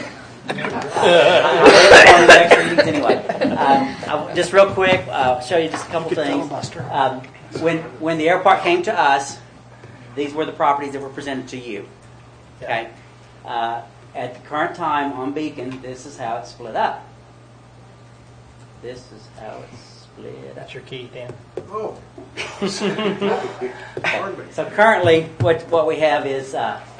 Anyway, just real quick, I'll show you just a couple things. When the airport came to us, these were the properties that were presented to you. Okay. At the current time on Beacon, this is how it's split up. This is how it's split up. That's your key, Dan. Oh. So currently, what we have is,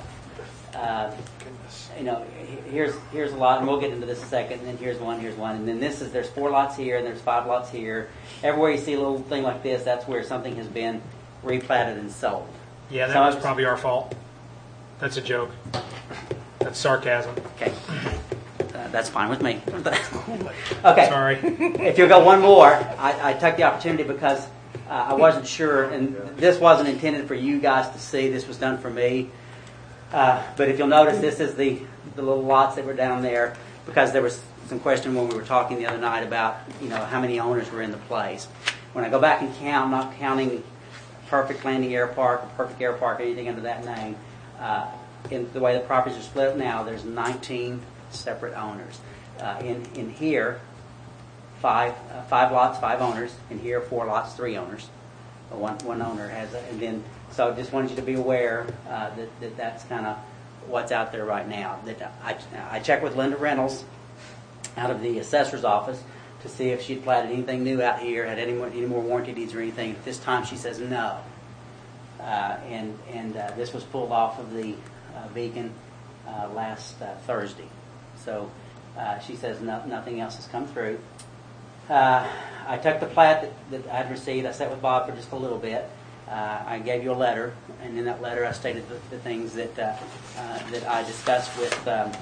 here's a lot, and we'll get into this in a second. And then here's one, and then there's 4 lots here, and there's 5 lots here. Everywhere you see a little thing like this, that's where something has been replatted and sold. Yeah, that was probably our fault. That's a joke. That's sarcasm. Okay. That's fine with me. Okay. Sorry. If you'll go one more, I took the opportunity because I wasn't sure, and this wasn't intended for you guys to see. This was done for me. But if you'll notice, this is the little lots that were down there, because there was some question when we were talking the other night about how many owners were in the place. When I go back and count, I'm not counting Perfect Landing Air Park or Perfect Air Park or anything under that name. In the way the properties are split up now, there's 19 separate owners. In here, 5 lots, 5 owners. In here, 4 lots, 3 owners. One owner has it, and then so just wanted you to be aware that that's kind of what's out there right now. That I checked with Linda Reynolds out of the assessor's office to see if she'd platted anything new out here, had any more warranty deeds or anything. At this time, she says no. And this was pulled off of the Beacon last Thursday. So she says nothing else has come through. I took the plat that I'd received. I sat with Bob for just a little bit. I gave you a letter, and in that letter I stated the things that I discussed with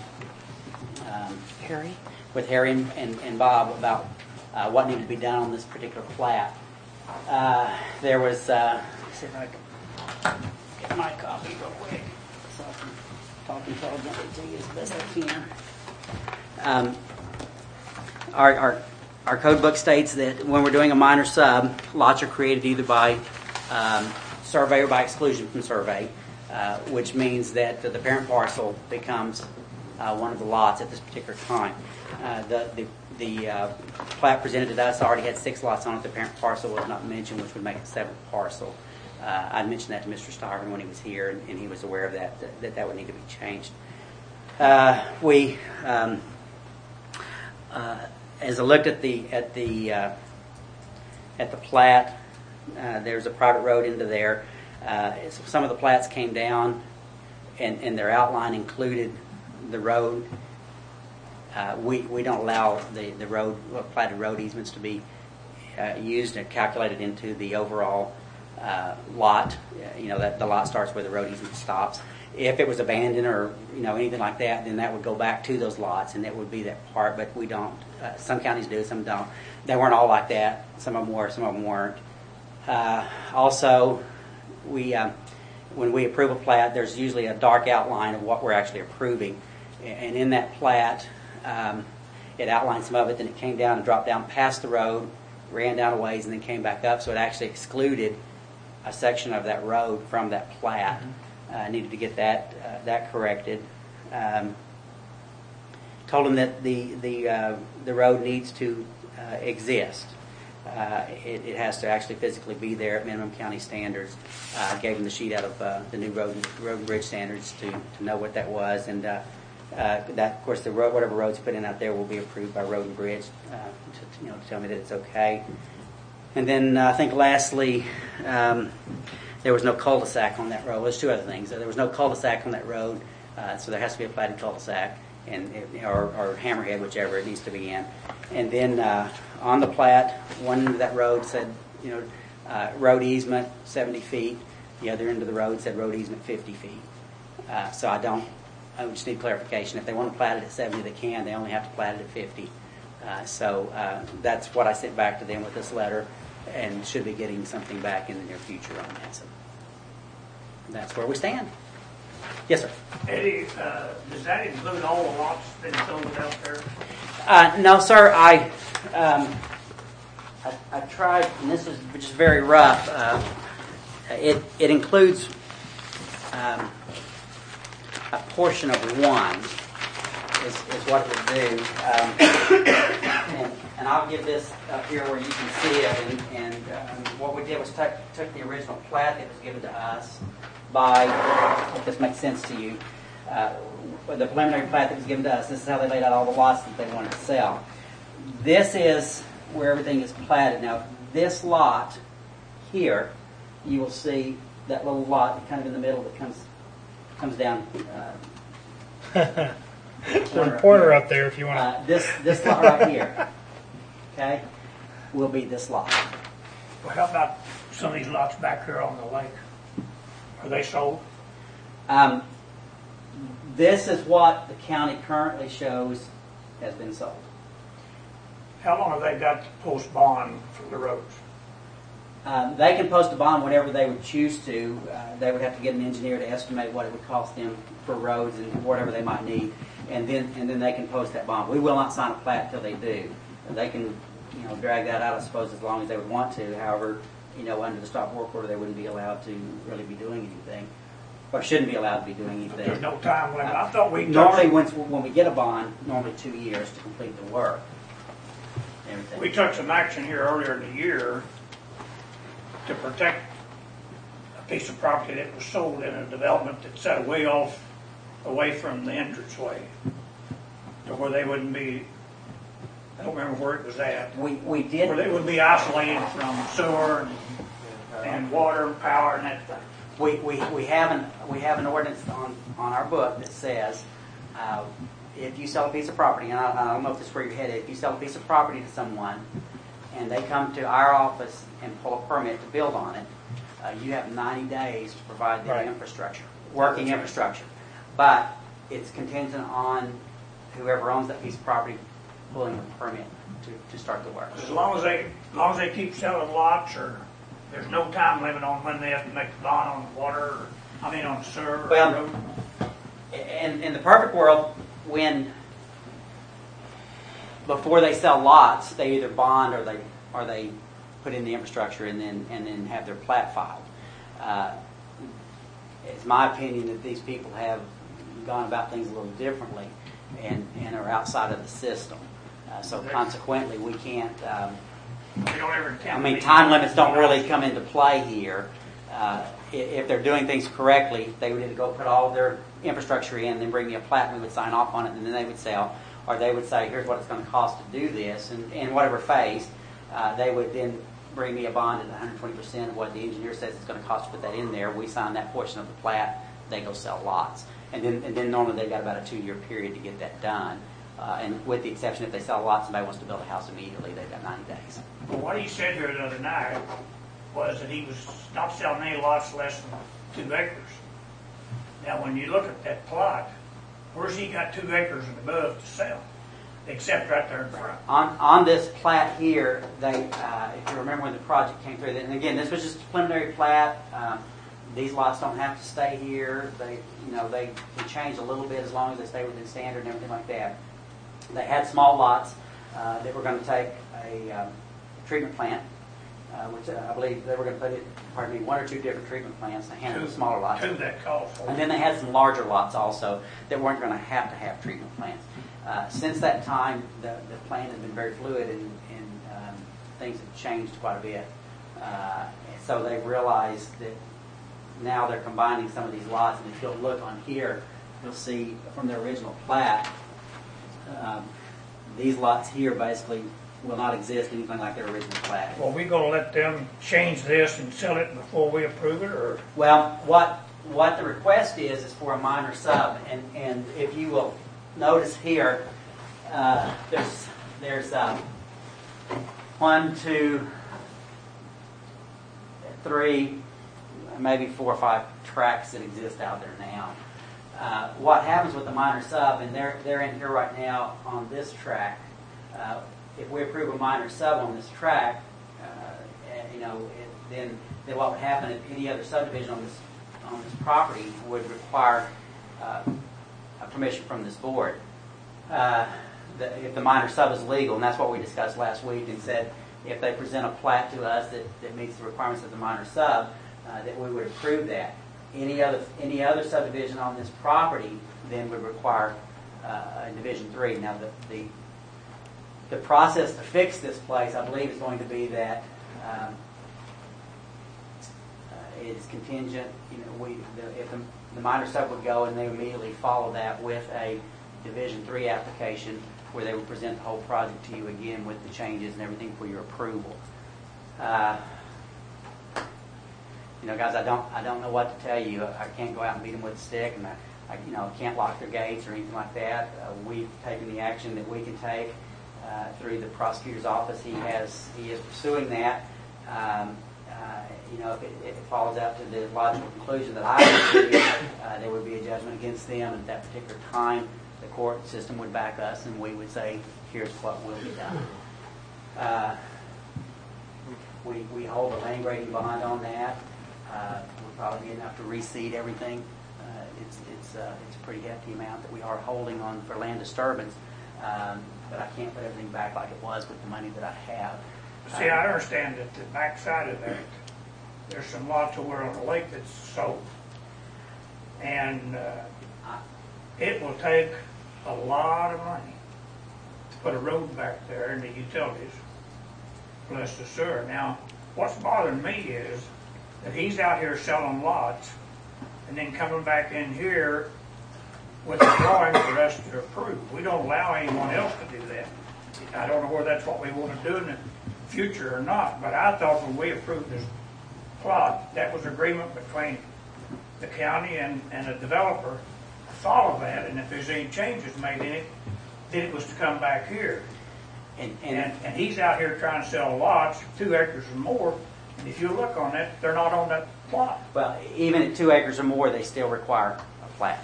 Harry and Bob about what needed to be done on this particular plat. There was, let's see if I can get my copy real quick so I can talk intelligently to you as best I can. Our code book states that when we're doing a minor sub, lots are created either by survey or by exclusion from survey, which means that the parent parcel becomes one of the lots at this particular time. The plat presented to us already had 6 lots on it. The parent parcel was not mentioned, which would make a 7th parcel. I mentioned that to Mr. Stiver when he was here, and he was aware of that would need to be changed. As I looked at the plat, there's a private road into there. Some of the plats came down, and their outline included the road. We don't allow the road platted road easements to be used and calculated into the overall lot. That the lot starts where the road easement stops. If it was abandoned or anything like that, then that would go back to those lots, and that would be that part. But we don't. Some counties do, some don't. They weren't all like that. Some of them were, some of them weren't. Also, when we approve a plat, there's usually a dark outline of what we're actually approving, and in that plat, it outlined some of it. Then it came down and dropped down past the road, ran down a ways, and then came back up. So it actually excluded a section of that road from that plat. Needed to get that corrected. Told him that the road needs to exist. It has to actually physically be there at minimum county standards. Gave him the sheet out of the new road and bridge standards to know what that was, and that, of course, whatever roads put in out there will be approved by Road and Bridge to tell me that it's okay. And then I think lastly, there was no cul-de-sac on that road. Well, there's 2 other things. There was no cul-de-sac on that road, so there has to be a platted cul-de-sac, or hammerhead, whichever it needs to be in. And then on the plat, one end of that road said, road easement 70 feet. The other end of the road said road easement 50 feet. So I just need clarification. If they want to plat it at 70, they can. They only have to plat it at 50. So that's what I sent back to them with this letter, and should be getting something back in the near future on that. So that's where we stand. Yes, sir. Eddie, does that include all the lots that's been sold out there? No, sir. I tried, and this is just very rough. It includes a portion of one is what it would do. And I'll give this up here where you can see it. And what we did was took the original plat that was given to us, by, if this makes sense to you, the preliminary plat that was given to us. This is how they laid out all the lots that they wanted to sell. This is where everything is platted. Now, this lot here, you will see that little lot kind of in the middle that comes down. There's a pointer up there if you want to. This lot right here, okay, will be this lot. Well, how about some of these lots back here on the lake? Are they sold? This is what the county currently shows has been sold. How long have they got to post bond for the roads? They can post a bond whenever they would choose to. They would have to get an engineer to estimate what it would cost them for roads and whatever they might need, and then they can post that bond. We will not sign a plat till they do. They can, drag that out, I suppose, as long as they would want to. However, under the stop work order, they wouldn't be allowed to really be doing anything, or shouldn't be allowed to be doing anything. There's no time limit. I thought we normally when we get a bond, normally 2 years to complete the work. Everything. We took some action here earlier in the year to protect a piece of property that was sold in a development that sat way off, away from the entranceway, to where they wouldn't be. I don't remember where it was at. We did. Where they would be isolated from sewer and water and power and that thing. We have an ordinance on our book that says if you sell a piece of property, and I don't know if this is where you're headed, if you sell a piece of property to someone and they come to our office and pull a permit to build on it, you have 90 days to provide the infrastructure, working infrastructure. But it's contingent on whoever owns that piece of property pulling a permit to start the work. As long as they keep selling lots, or there's no time limit on when they have to make the bond on the water, on the sewer. Well, in the perfect world, before they sell lots, they either bond or they put in the infrastructure and then have their plat filed. It's my opinion that these people have gone about things a little differently and are outside of the system. So consequently, we can't. Time limits don't really come into play here. If they're doing things correctly, they would either go put all of their infrastructure in, then bring me a plat, and we would sign off on it, and then they would sell. Or they would say, here's what it's going to cost to do this, and in whatever phase, they would then bring me a bond at 120% of what the engineer says it's going to cost to put that in there. We sign that portion of the plat, they go sell lots. And then normally they've got about a 2-year period to get that done. And with the exception, if they sell a lot, somebody wants to build a house immediately, they've got 90 days. Well, what he said here the other night was that he was not selling any lots less than 2 acres. Now, when you look at that plot, where's he got 2 acres and above to sell? Except right there in front. On this plat here, they, if you remember when the project came through, and again, this was just a preliminary plat. These lots don't have to stay here. They can change a little bit as long as they stay within standard and everything like that. They had small lots that were going to take a treatment plant, which I believe they were going to put in, 1 or 2 different treatment plants to handle the smaller lots. 2 that called for. And then they had some larger lots also that weren't going to have treatment plants. Since that time, the plan has been very fluid and things have changed quite a bit. So they've realized that now they're combining some of these lots, and if you'll look on here, you'll see from the original plat, these lots here basically will not exist anything like their original plat. Well, we going to let them change this and sell it before we approve it, or? Well, what the request is for a minor sub, and if you will notice here, there's 1, 2, 3, maybe 4 or 5 tracks that exist out there now. What happens with the minor sub, and they're in here right now on this track. If we approve a minor sub on this track, then what would happen if any other subdivision on this property would require a permission from this board. If the minor sub is legal, and that's what we discussed last week, and said if they present a plat to us that meets the requirements of the minor sub, that we would approve that. Any other subdivision on this property then would require a Division 3. Now the process to fix this place, I believe, is going to be that is contingent. If the minor sub would go and they would immediately follow that with a Division 3 application where they would present the whole project to you again with the changes and everything for your approval. Guys, I don't know what to tell you. I can't go out and beat them with a stick, and I can't lock their gates or anything like that. We've taken the action that we can take through the prosecutor's office. He is pursuing that. If it falls out to the logical conclusion that I would see, there would be a judgment against them. At that particular time, the court system would back us, and we would say, "Here's what will be done." We hold a land grading bond on that. We'll probably be enough to reseed everything. It's a pretty hefty amount that we are holding on for land disturbance, but I can't put everything back like it was with the money that I have. See, I understand that the backside of that, there's some lots over on the lake that's sold, and it will take a lot of money to put a road back there and the utilities, plus the sewer. Now, what's bothering me is that he's out here selling lots and then coming back in here with a drawing for us to approve. We don't allow anyone else to do that. I don't know whether that's what we want to do in the future or not, but I thought when we approved this plot, that was agreement between the county and the developer to follow that, and if there's any changes made in it, then it was to come back here. And he's out here trying to sell lots, 2 acres or more, and if you look on that, they're not on that plot. Well, even at 2 acres or more, they still require a plat.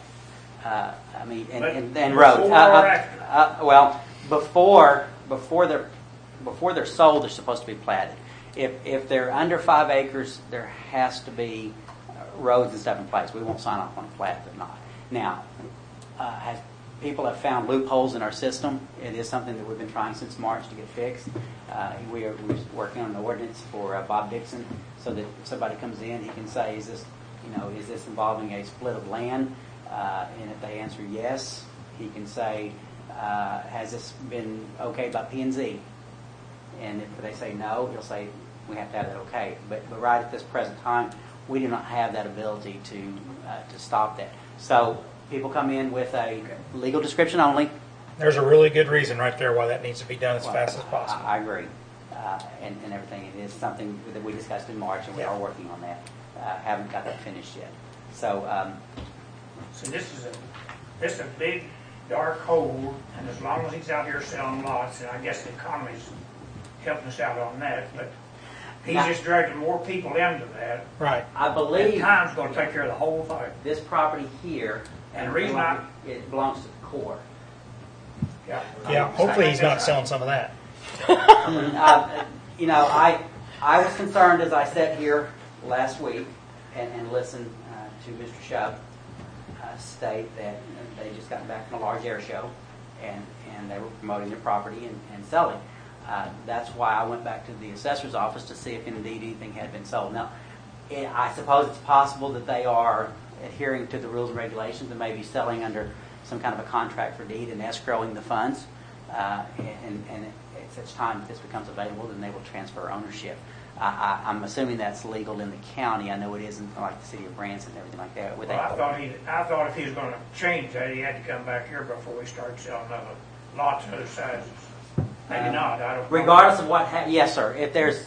And roads. Before or after? Well, before they're sold, they're supposed to be platted. If they're under 5 acres, there has to be roads and stuff in place. We won't sign off on a plat if they're not. Now, people have found loopholes in our system. It is something that we've been trying since March to get fixed. We're working on an ordinance for Bob Dixon, so that if somebody comes in, he can say, is this involving a split of land? And if they answer yes, he can say, has this been okayed by P&Z? And if they say no, he'll say, we have to have that okay. But right at this present time, we do not have that ability to stop that. So people come in with a legal description only. There's a really good reason right there why that needs to be done as fast as possible. I agree. And everything. It is something that we discussed in March, and we are working on that. Haven't got that finished yet. So this is a big, dark hole, and as long as he's out here selling lots, and I guess the economy's helping us out on that, but he's just dragging more people into that. Right. I believe and time's going to take care of the whole thing. This property here, and the reason it belongs to the Corps. Yeah. Hopefully he's not selling some of that. I was concerned as I sat here last week and listened to Mr. Shub state that they just got back from a large air show and they were promoting their property and selling. That's why I went back to the assessor's office to see if indeed anything had been sold. Now, I suppose it's possible that they are adhering to the rules and regulations and maybe selling under some kind of a contract for deed and escrowing the funds. And at such time that this becomes available, then they will transfer ownership. I'm assuming that's legal in the county. I know it isn't like the city of Branson and everything like that. Well, I thought if he was going to change that, he had to come back here before we started selling other lots of other sizes. Maybe not. I don't. Regardless of what, yes, sir. If there's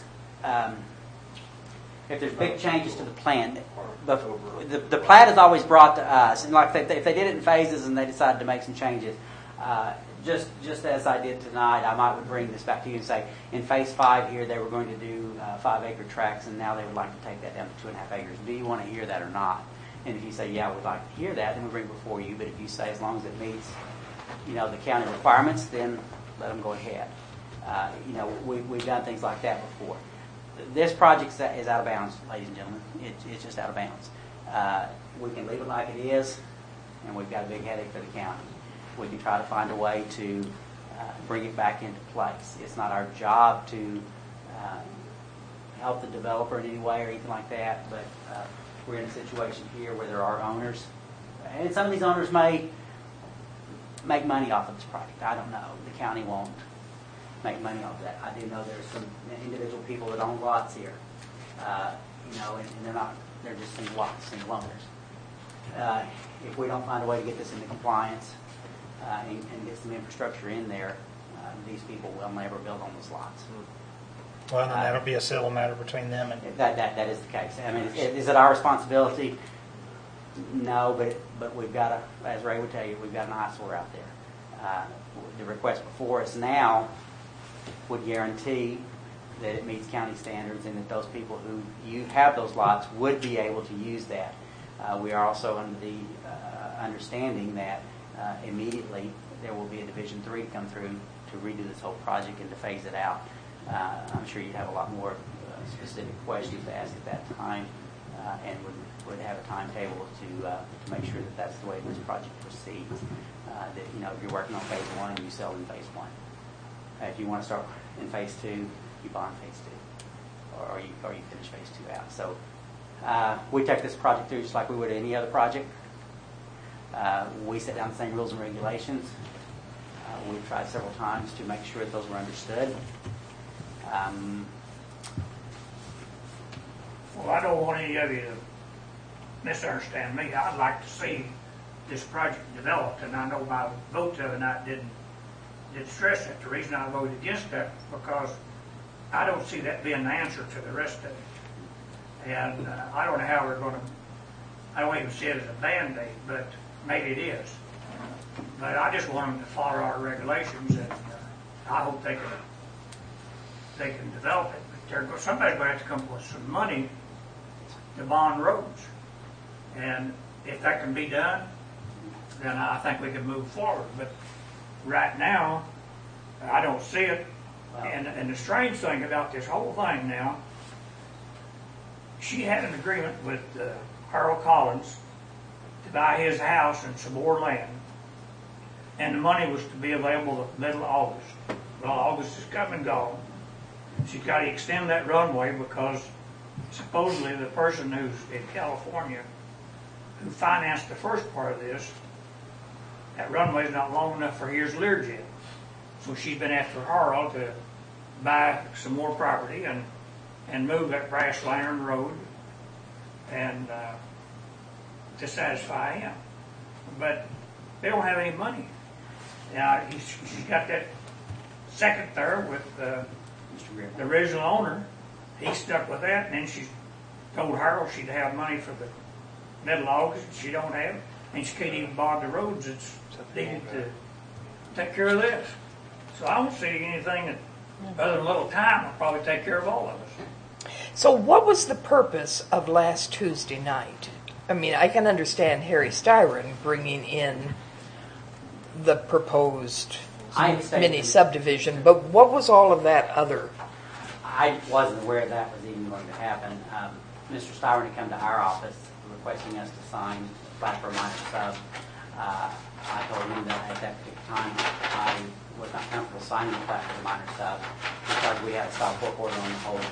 big changes to the plan, the plat is always brought to us. And like if they did it in phases and they decided to make some changes, just as I did tonight, I might would bring this back to you and say, in phase 5 here, they were going to do 5-acre tracts, and now they would like to take that down to 2.5 acres. Do you want to hear that or not? And if you say, yeah, we'd like to hear that, then we bring it before you. But if you say, as long as it meets, the county requirements, then let them go ahead. We've done things like that before. This project is out of bounds, ladies and gentlemen. It's just out of bounds. We can leave it like it is, and we've got a big headache for the county. We can try to find a way to bring it back into place. It's not our job to help the developer in any way or anything like that, but we're in a situation here where there are owners, and some of these owners may make money off of this project. I don't know. The county won't make money off of that. I do know there's some individual people that own lots here, and they're not They're just single lots, single owners. If we don't find a way to get this into compliance and get some infrastructure in there, these people will never build on those lots. Well, then that'll be a civil matter between them and. That is the case. I mean, is it our responsibility? No, but we've got as Ray would tell you, we've got an eyesore out there. The request before us now would guarantee that it meets county standards and that those people who have those lots would be able to use that. We are also under the understanding that immediately there will be a Division 3 come through to redo this whole project and to phase it out. I'm sure you'd have a lot more specific questions to ask at that time, and would have a timetable to make sure that that's the way this project proceeds. That if you're working on phase 1, you sell in phase 1. If you want to start in phase 2, you bond phase 2, or you finish phase 2 out. So we take this project through just like we would any other project. We set down the same rules and regulations. We've tried several times to make sure that those were understood. Well, I don't want any of you to misunderstand me. I'd like to see this project developed, and I know my vote the other night did stress that. The reason I voted against that was because I don't see that being the answer to the rest of it. And I don't know how we're going to, I don't even see it as a Band-Aid, but maybe it is. But I just want them to follow our regulations, and I hope they can develop it. But somebody's going to have to come up with some money to bond roads. And if that can be done, then I think we can move forward. But right now, I don't see it. And the strange thing about this whole thing now, she had an agreement with Harold Collins to buy his house and some more land. And the money was to be available the middle of August. Well, August is come and gone. She's got to extend that runway because supposedly the person who's in California who financed the first part of this, that runway is not long enough for his Learjet. So she's been after Harold to buy some more property and move that Brass Lantern Road and to satisfy him. But they don't have any money. Now, she's got that second there with the original owner. He stuck with that, and then she told Harold she'd have money for the middle of August. She don't have it, and she can't even bond the roads that's needed to take care of this. So I don't see anything that, other than a little time, will probably take care of all of us. So what was the purpose of last Tuesday night? I mean, I can understand Harry Styron bringing in the proposed mini subdivision, but what was all of that other? I wasn't aware that was even going to happen. Mr. Styron had come to our office requesting us to sign, apply for a minor sub. I told him that at that particular time I was not comfortable signing the apply for the minor sub because we had a stop work order on the whole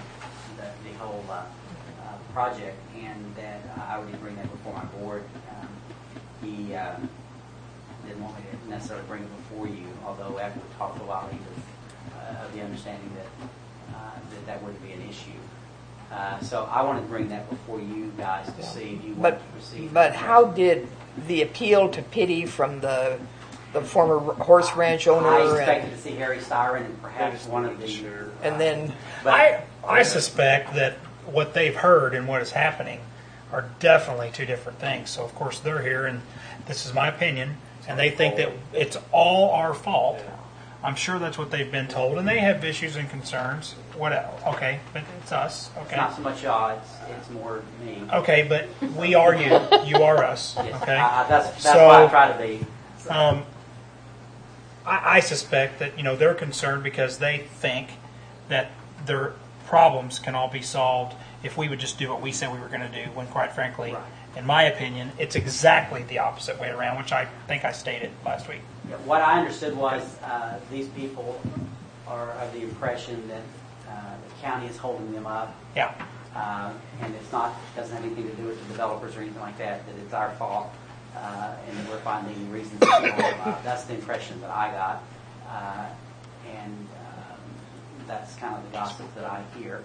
project, and that I would bring that before my board. He didn't want me to necessarily bring it before you, although after we talked a while, he was of the understanding that wouldn't be an issue. So I wanted to bring that before you guys to see if you wanted to proceed. But how did the appeal to pity from the former horse ranch owner? I expected to see Harry Styron and perhaps one of the... And then... I suspect that what they've heard and what is happening are definitely two different things. So, of course, they're here, and this is my opinion, and they think that it's all our fault. I'm sure that's what they've been told, and they have issues and concerns. What? Okay, but it's us. Okay. It's not so much y'all, it's more me. Okay, but we are you. You are us. Yes. Okay. That's why I try to be. So. I suspect that they're concerned because they think that their problems can all be solved if we would just do what we said we were going to do. When, quite frankly, in my opinion, it's exactly the opposite way around, which I think I stated last week. What I understood was these people are of the impression that the county is holding them up. Yeah. And doesn't have anything to do with the developers or anything like that, that it's our fault, and that we're finding reasons to hold them up. That's the impression that I got. And that's kind of the gossip that I hear.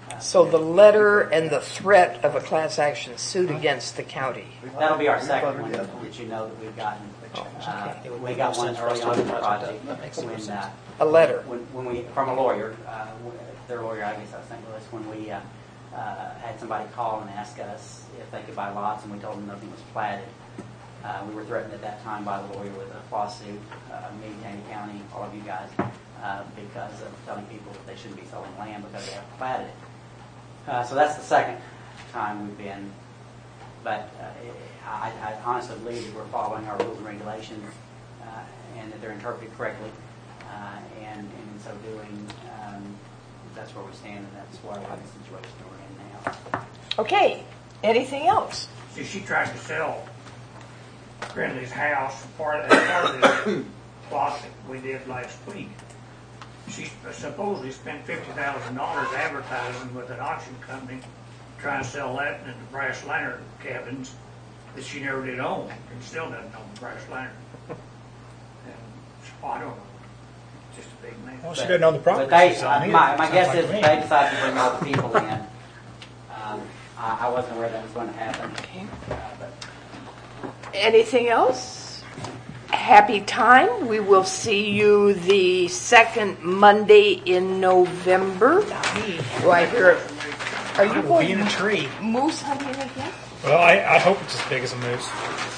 So the letter and the threat of a class action suit against the county. That'll be our second one that you know that we've gotten. We got one early on in the project when A letter. when we from a lawyer, their lawyer, I guess out of St. Louis, when we had somebody call and ask us if they could buy lots, and we told them nothing was platted. We were threatened at that time by the lawyer with a lawsuit, me, Taney County, all of you guys, because of telling people that they shouldn't be selling land because they haven't platted it. So that's the second time we've been, but I honestly believe that we're following our rules and regulations and that they're interpreted correctly, and in so doing, that's where we stand, and that's why we're in the situation that we're in now. Okay, anything else? See, she tried to sell Grinley's house, part of this plot that we did last week. She supposedly spent $50,000 advertising with an auction company trying to sell that and the brass lantern cabins that she never did own and still doesn't own the brass lantern. And I don't know. It's just a big mess. Well, she doesn't own the property. But she's on either. my guess Sounds is like they to me. decided to bring all the people in. I wasn't aware that was going to happen. Okay. But Anything else? Happy time. We will see you the second Monday in November. Do I hear it? Are you We'll be going in a tree. moose hunting again? Well, I hope it's as big as a moose.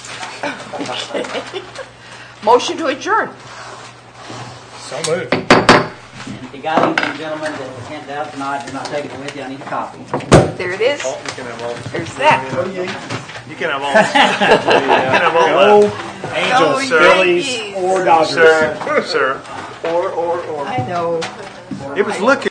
Motion to adjourn. So moved. and if you got anything, gentlemen, that was handed out tonight, you're not taking it with you. I need a copy. There it is. You can have all. There's that. You can have all. You can have all. Go Angels, Go Phillies, Yankees. or Dodgers. Sir. I know. It was looking.